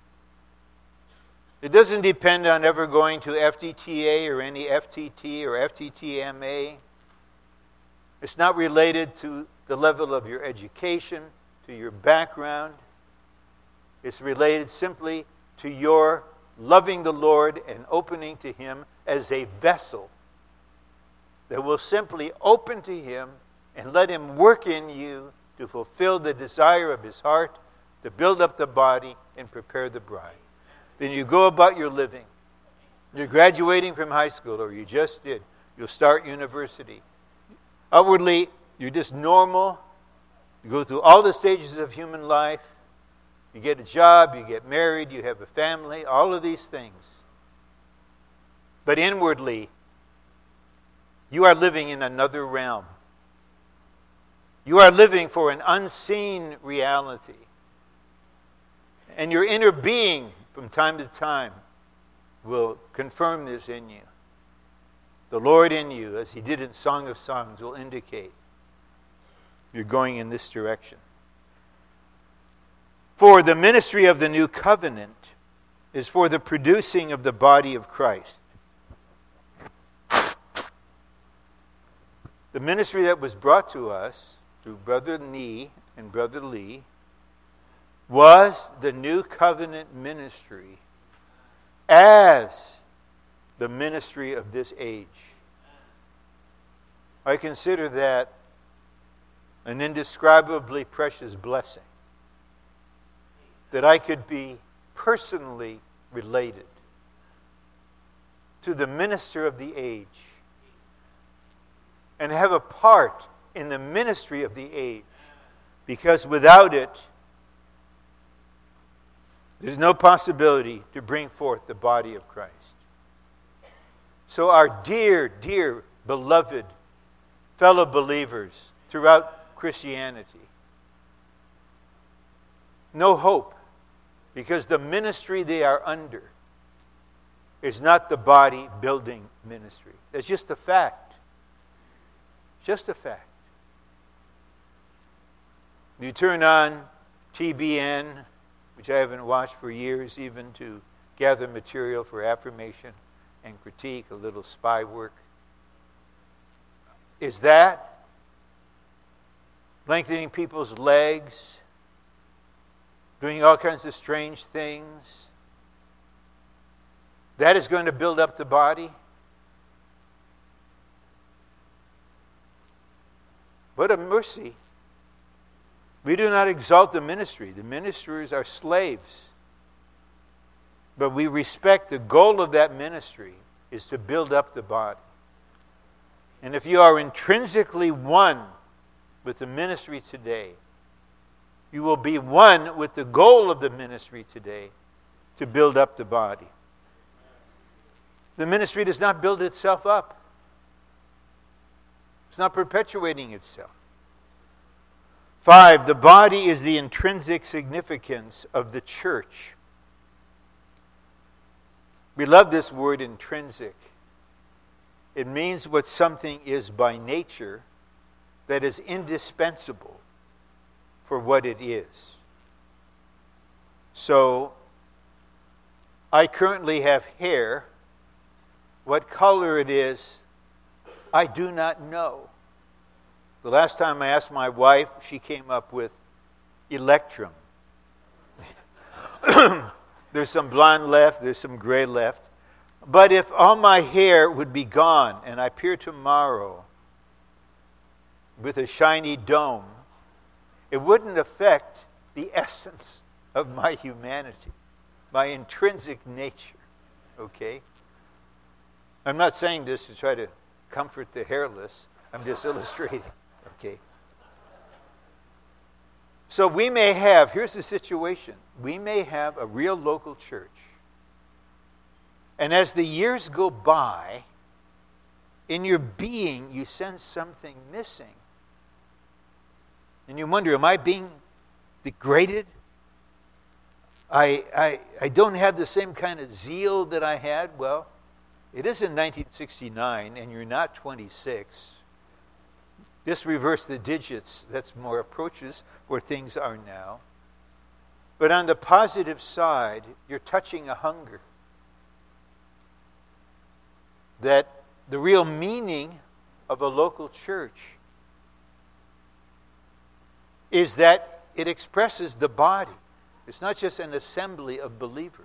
It doesn't depend on ever going to F D T A or any F T T or F T T M A. It's not related to the level of your education, to your background. It's related simply to your loving the Lord and opening to Him as a vessel that will simply open to Him and let Him work in you to fulfill the desire of His heart, to build up the body and prepare the bride. Then you go about your living. You're graduating from high school, or you just did. You'll start university. Outwardly, you're just normal. You go through all the stages of human life. You get a job, you get married, you have a family, all of these things. But inwardly, you are living in another realm. You are living for an unseen reality. And your inner being, from time to time, will confirm this in you. The Lord in you, as He did in Song of Songs, will indicate you're going in this direction. For the ministry of the new covenant is for the producing of the body of Christ. The ministry that was brought to us through Brother Nee and Brother Lee was the new covenant ministry as the ministry of this age. I consider that an indescribably precious blessing that I could be personally related to the minister of the age and have a part in the ministry of the age, because without it, there's no possibility to bring forth the body of Christ. So our dear, dear, beloved fellow believers throughout Christianity, no hope, because the ministry they are under is not the body building ministry. That's just a fact. Just a fact. You turn on T B N, which I haven't watched for years, even to gather material for affirmation and critique, a little spy work. Is that lengthening people's legs, doing all kinds of strange things? That is going to build up the body? What a mercy. We do not exalt the ministry. The ministers are slaves. But we respect the goal of that ministry is to build up the body. And if you are intrinsically one with the ministry today, you will be one with the goal of the ministry today, to build up the body. The ministry does not build itself up. It's not perpetuating itself. Five, the body is the intrinsic significance of the church. We love this word intrinsic. It means what something is by nature that is indispensable for what it is. So, I currently have hair. What color it is, I do not know. The last time I asked my wife, she came up with electrum. There's some blonde left, there's some gray left. But if all my hair would be gone and I appear tomorrow with a shiny dome, it wouldn't affect the essence of my humanity, my intrinsic nature. Okay? I'm not saying this to try to comfort the hairless. I'm just illustrating. Okay? So we may have, here's the situation. We may have a real local church. And as the years go by, in your being, you sense something missing. And you wonder, am I being degraded? I, I, I don't have the same kind of zeal that I had. Well, it is in nineteen sixty-nine, and you're not twenty-six. Just reverse the digits. That's more approaches where things are now. But on the positive side, you're touching a hunger. That the real meaning of a local church is that it expresses the body. It's not just an assembly of believers.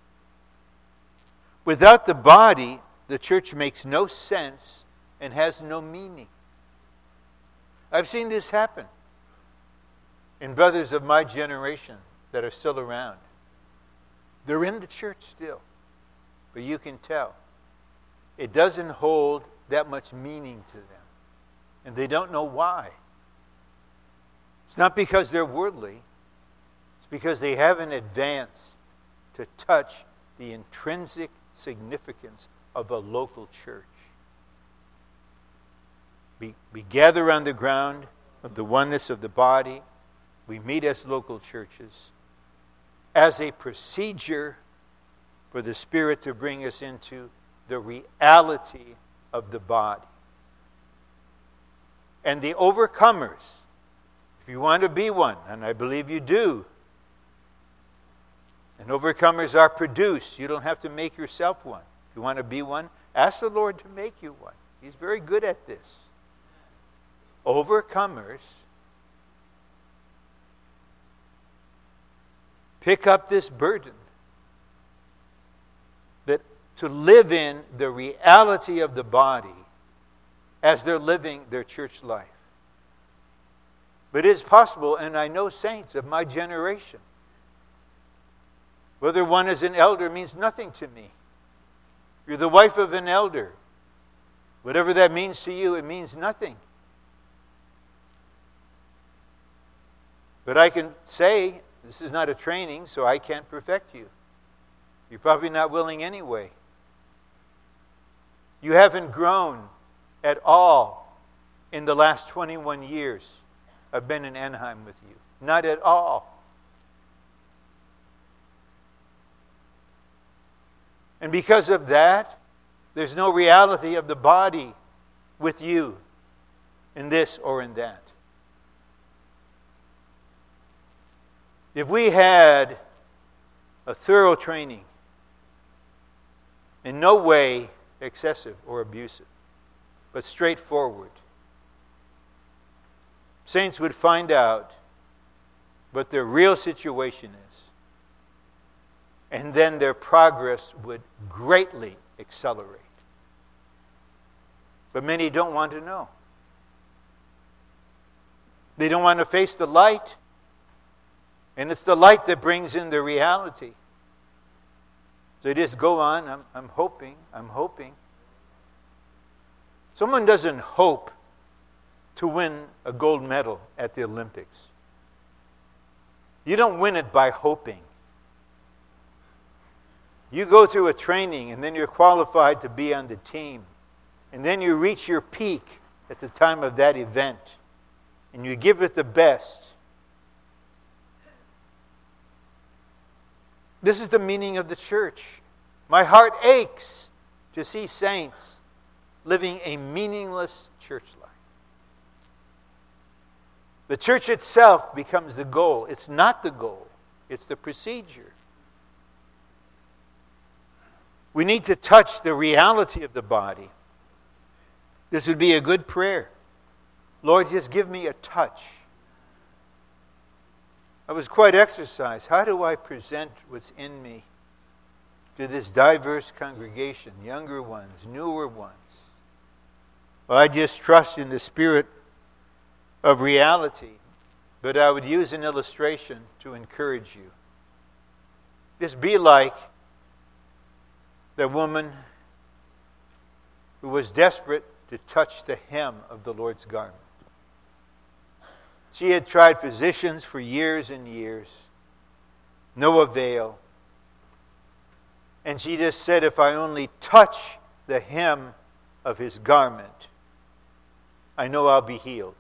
Without the body, the church makes no sense and has no meaning. I've seen this happen in brothers of my generation that are still around. They're in the church still, but you can tell it doesn't hold that much meaning to them. And they don't know why. It's not because they're worldly. It's because they haven't advanced to touch the intrinsic significance of a local church. We, we gather on the ground of the oneness of the body. We meet as local churches as a procedure for the Spirit to bring us into the reality of the body. And the overcomers, if you want to be one, and I believe you do, and overcomers are produced. You don't have to make yourself one. If you want to be one, ask the Lord to make you one. He's very good at this. Overcomers pick up this burden that to live in the reality of the body as they're living their church life. But it is possible, and I know saints of my generation. Whether one is an elder means nothing to me. You're the wife of an elder. Whatever that means to you, it means nothing. But I can say, this is not a training, so I can't perfect you. You're probably not willing anyway. You haven't grown at all in the last twenty-one years I've been in Anaheim with you. Not at all. And because of that, there's no reality of the body with you in this or in that. If we had a thorough training, in no way excessive or abusive, but straightforward, saints would find out what their real situation is. And then their progress would greatly accelerate. But many don't want to know. They don't want to face the light. And it's the light that brings in the reality. So they just go on, I'm, I'm hoping, I'm hoping. Someone doesn't hope to win a gold medal at the Olympics. You don't win it by hoping. You go through a training and then you're qualified to be on the team. And then you reach your peak at the time of that event. And you give it the best. This is the meaning of the church. My heart aches to see saints living a meaningless church life. The church itself becomes the goal. It's not the goal. It's the procedure. We need to touch the reality of the body. This would be a good prayer. Lord, just give me a touch. I was quite exercised. How do I present what's in me to this diverse congregation, younger ones, newer ones? Well, I just trust in the spirit of reality, but I would use an illustration to encourage you. Just be like the woman who was desperate to touch the hem of the Lord's garment. She had tried physicians for years and years. No avail. And she just said, if I only touch the hem of his garment, I know I'll be healed.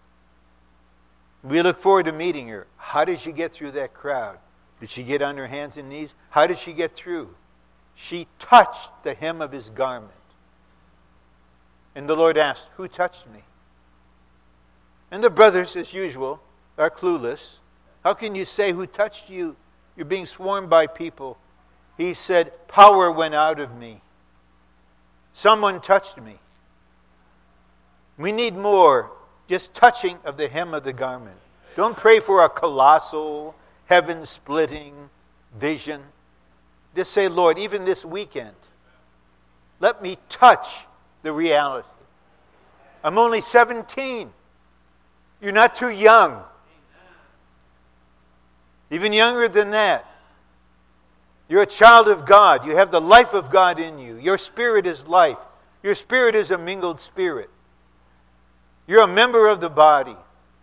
We look forward to meeting her. How did she get through that crowd? Did she get on her hands and knees? How did she get through? She touched the hem of his garment. And the Lord asked, who touched me? And the brothers, as usual, are clueless. How can you say who touched you? You're being swarmed by people. He said, power went out of me. Someone touched me. We need more just touching of the hem of the garment. Don't pray for a colossal, heaven-splitting vision. Just say, Lord, even this weekend, let me touch the reality. I'm only seventeen. You're not too young. Even younger than that. You're a child of God. You have the life of God in you. Your spirit is life. Your spirit is a mingled spirit. You're a member of the body.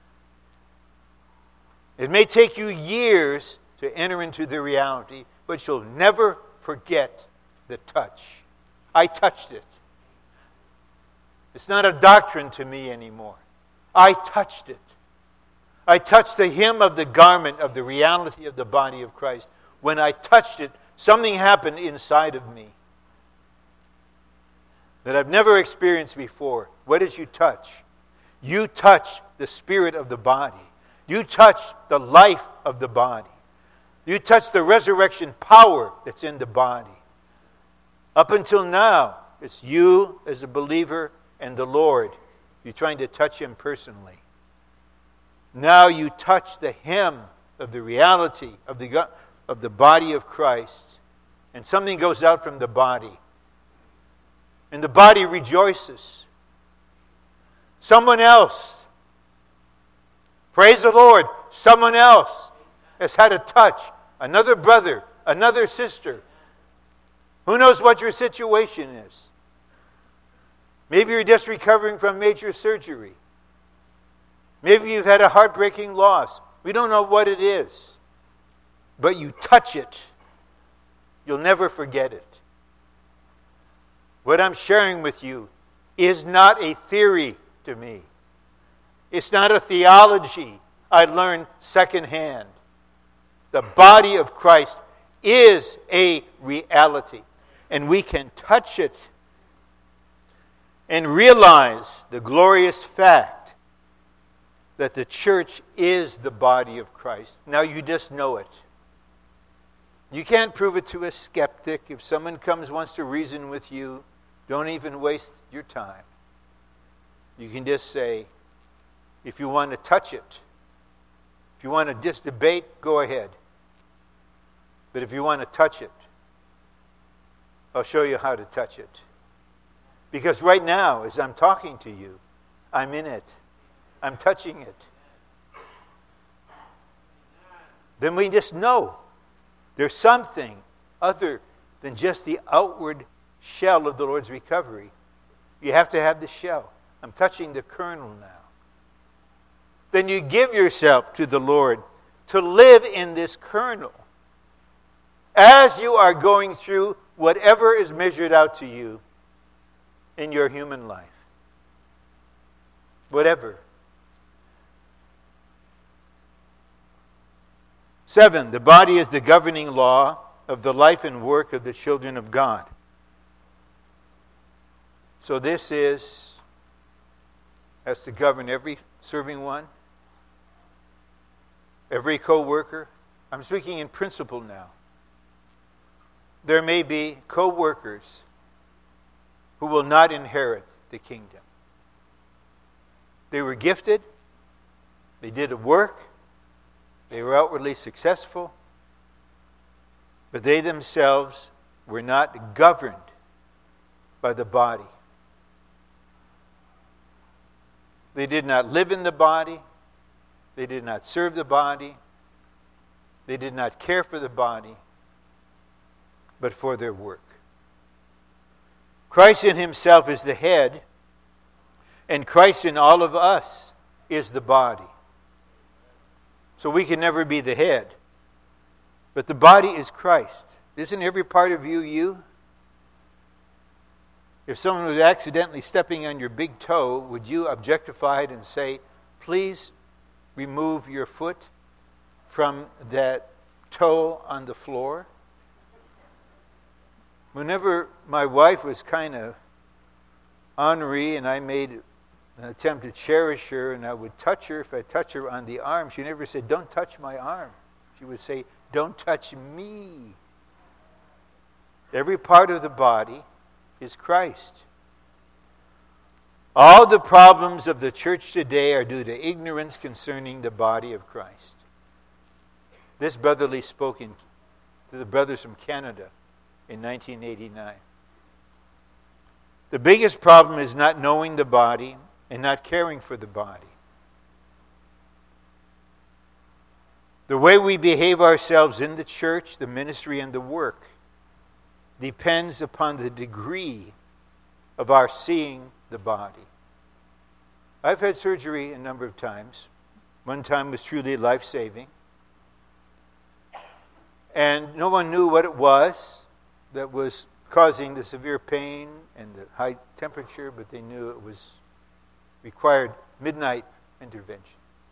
It may take you years to enter into the reality, but you'll never forget the touch. I touched it. It's not a doctrine to me anymore. I touched it. I touched the hem of the garment of the reality of the body of Christ. When I touched it, something happened inside of me that I've never experienced before. What did you touch? You touched the spirit of the body. You touched the life of the body. You touched the resurrection power that's in the body. Up until now, it's you as a believer and the Lord. You're trying to touch Him personally. Now you touch the hem of the reality of the, of the body of Christ, and something goes out from the body. And the body rejoices. Someone else Praise the Lord. Someone else has had a touch. Another brother, another sister. Who knows what your situation is? Maybe you're just recovering from major surgery. Maybe you've had a heartbreaking loss. We don't know what it is. But you touch it. You'll never forget it. What I'm sharing with you is not a theory to me. It's not a theology I learned secondhand. The body of Christ is a reality. And we can touch it and realize the glorious fact that the church is the body of Christ. Now you just know it. You can't prove it to a skeptic. If someone comes wants to reason with you, don't even waste your time. You can just say, if you want to touch it, if you want to just debate, go ahead. But if you want to touch it, I'll show you how to touch it. Because right now, as I'm talking to you, I'm in it. I'm touching it. Then we just know there's something other than just the outward shell of the Lord's recovery. You have to have the shell. I'm touching the kernel now. Then you give yourself to the Lord to live in this kernel as you are going through whatever is measured out to you in your human life. Whatever. Seven, the body is the governing law of the life and work of the children of God. So this is, has to govern every serving one, every co-worker. I'm speaking in principle now. There may be co-workers who will not inherit the kingdom. They were gifted. They did a work. They were outwardly successful. But they themselves were not governed by the body. They did not live in the body. They did not serve the body. They did not care for the body, but for their work. Christ in himself is the head, and Christ in all of us is the body. So we can never be the head. But the body is Christ. Isn't every part of you you? If someone was accidentally stepping on your big toe, would you objectify it and say, please remove your foot from that toe on the floor? Whenever my wife was kind of ornery and I made an attempt to cherish her and I would touch her, if I touch her on the arm, she never said, don't touch my arm. She would say, don't touch me. Every part of the body is Christ. All the problems of the church today are due to ignorance concerning the body of Christ. This brotherly spoke in, to the brothers from Canada in nineteen eighty-nine. The biggest problem is not knowing the body and not caring for the body. The way we behave ourselves in the church, the ministry, and the work depends upon the degree of our seeing the body. I've had surgery a number of times. One time was truly life-saving. And no one knew what it was that was causing the severe pain and the high temperature, but they knew it was required midnight intervention.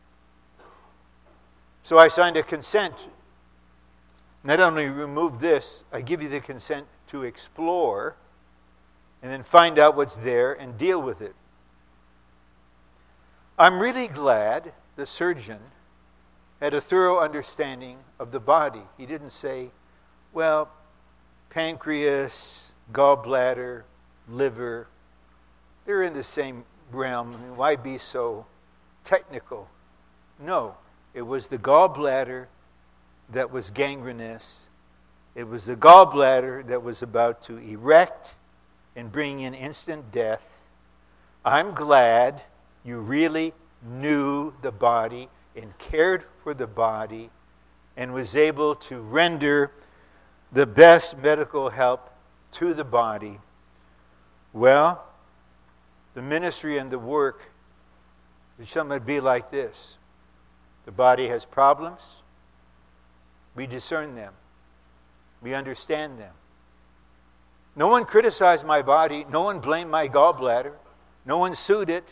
So I signed a consent. Not only remove this, I give you the consent to explore and then find out what's there and deal with it. I'm really glad the surgeon had a thorough understanding of the body. He didn't say, well, pancreas, gallbladder, liver, they're in the same realm. I mean, why be so technical? No, it was the gallbladder that was gangrenous. It was the gallbladder that was about to erect and bring in instant death. I'm glad you really knew the body and cared for the body and was able to render the best medical help to the body, well, the ministry and the work would be like this. The body has problems. We discern them. We understand them. No one criticized my body. No one blamed my gallbladder. No one sued it.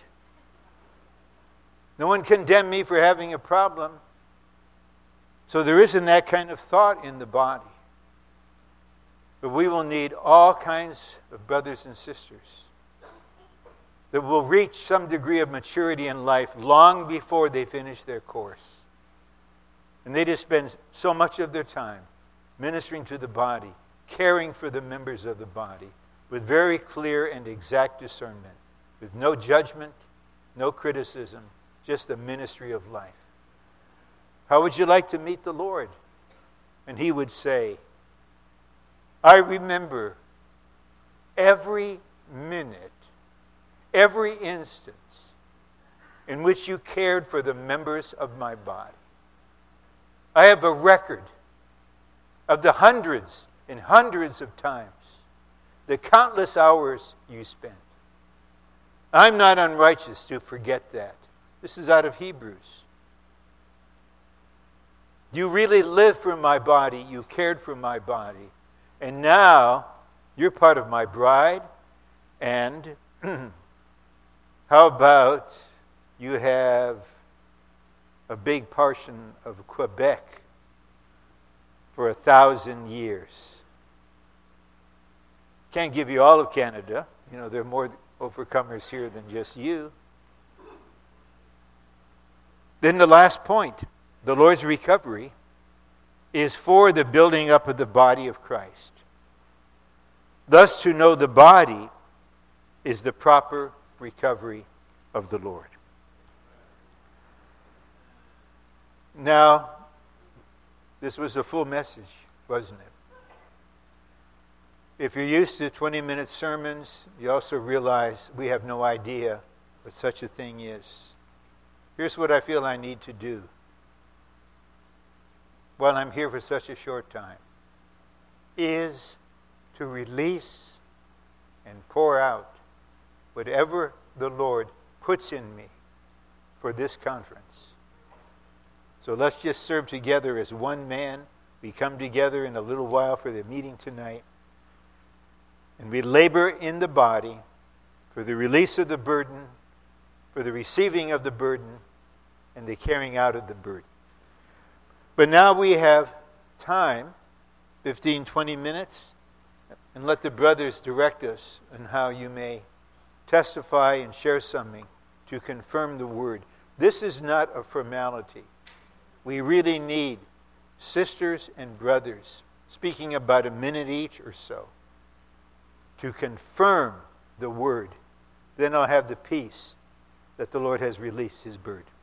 No one condemned me for having a problem. So there isn't that kind of thought in the body. But we will need all kinds of brothers and sisters that will reach some degree of maturity in life long before they finish their course. And they just spend so much of their time ministering to the body, caring for the members of the body, with very clear and exact discernment, with no judgment, no criticism, just the ministry of life. How would you like to meet the Lord? And he would say, I remember every minute, every instance in which you cared for the members of my body. I have a record of the hundreds and hundreds of times, the countless hours you spent. I'm not unrighteous to forget that. This is out of Hebrews. You really lived for my body. You cared for my body. And now you're part of my bride. And how about you have a big portion of Quebec for a thousand years? Can't give you all of Canada. You know, there are more overcomers here than just you. Then the last point, the Lord's recovery, is for the building up of the body of Christ. Thus, to know the body is the proper recovery of the Lord. Now, this was a full message, wasn't it? If you're used to twenty-minute sermons, you also realize we have no idea what such a thing is. Here's what I feel I need to do while I'm here for such a short time, is to release and pour out whatever the Lord puts in me for this conference. So let's just serve together as one man. We come together in a little while for the meeting tonight. And we labor in the body for the release of the burden, for the receiving of the burden, and the carrying out of the burden. But now we have time, fifteen, twenty minutes, and let the brothers direct us on how you may testify and share something to confirm the word. This is not a formality. We really need sisters and brothers, speaking about a minute each or so, to confirm the word. Then I'll have the peace that the Lord has released his bird.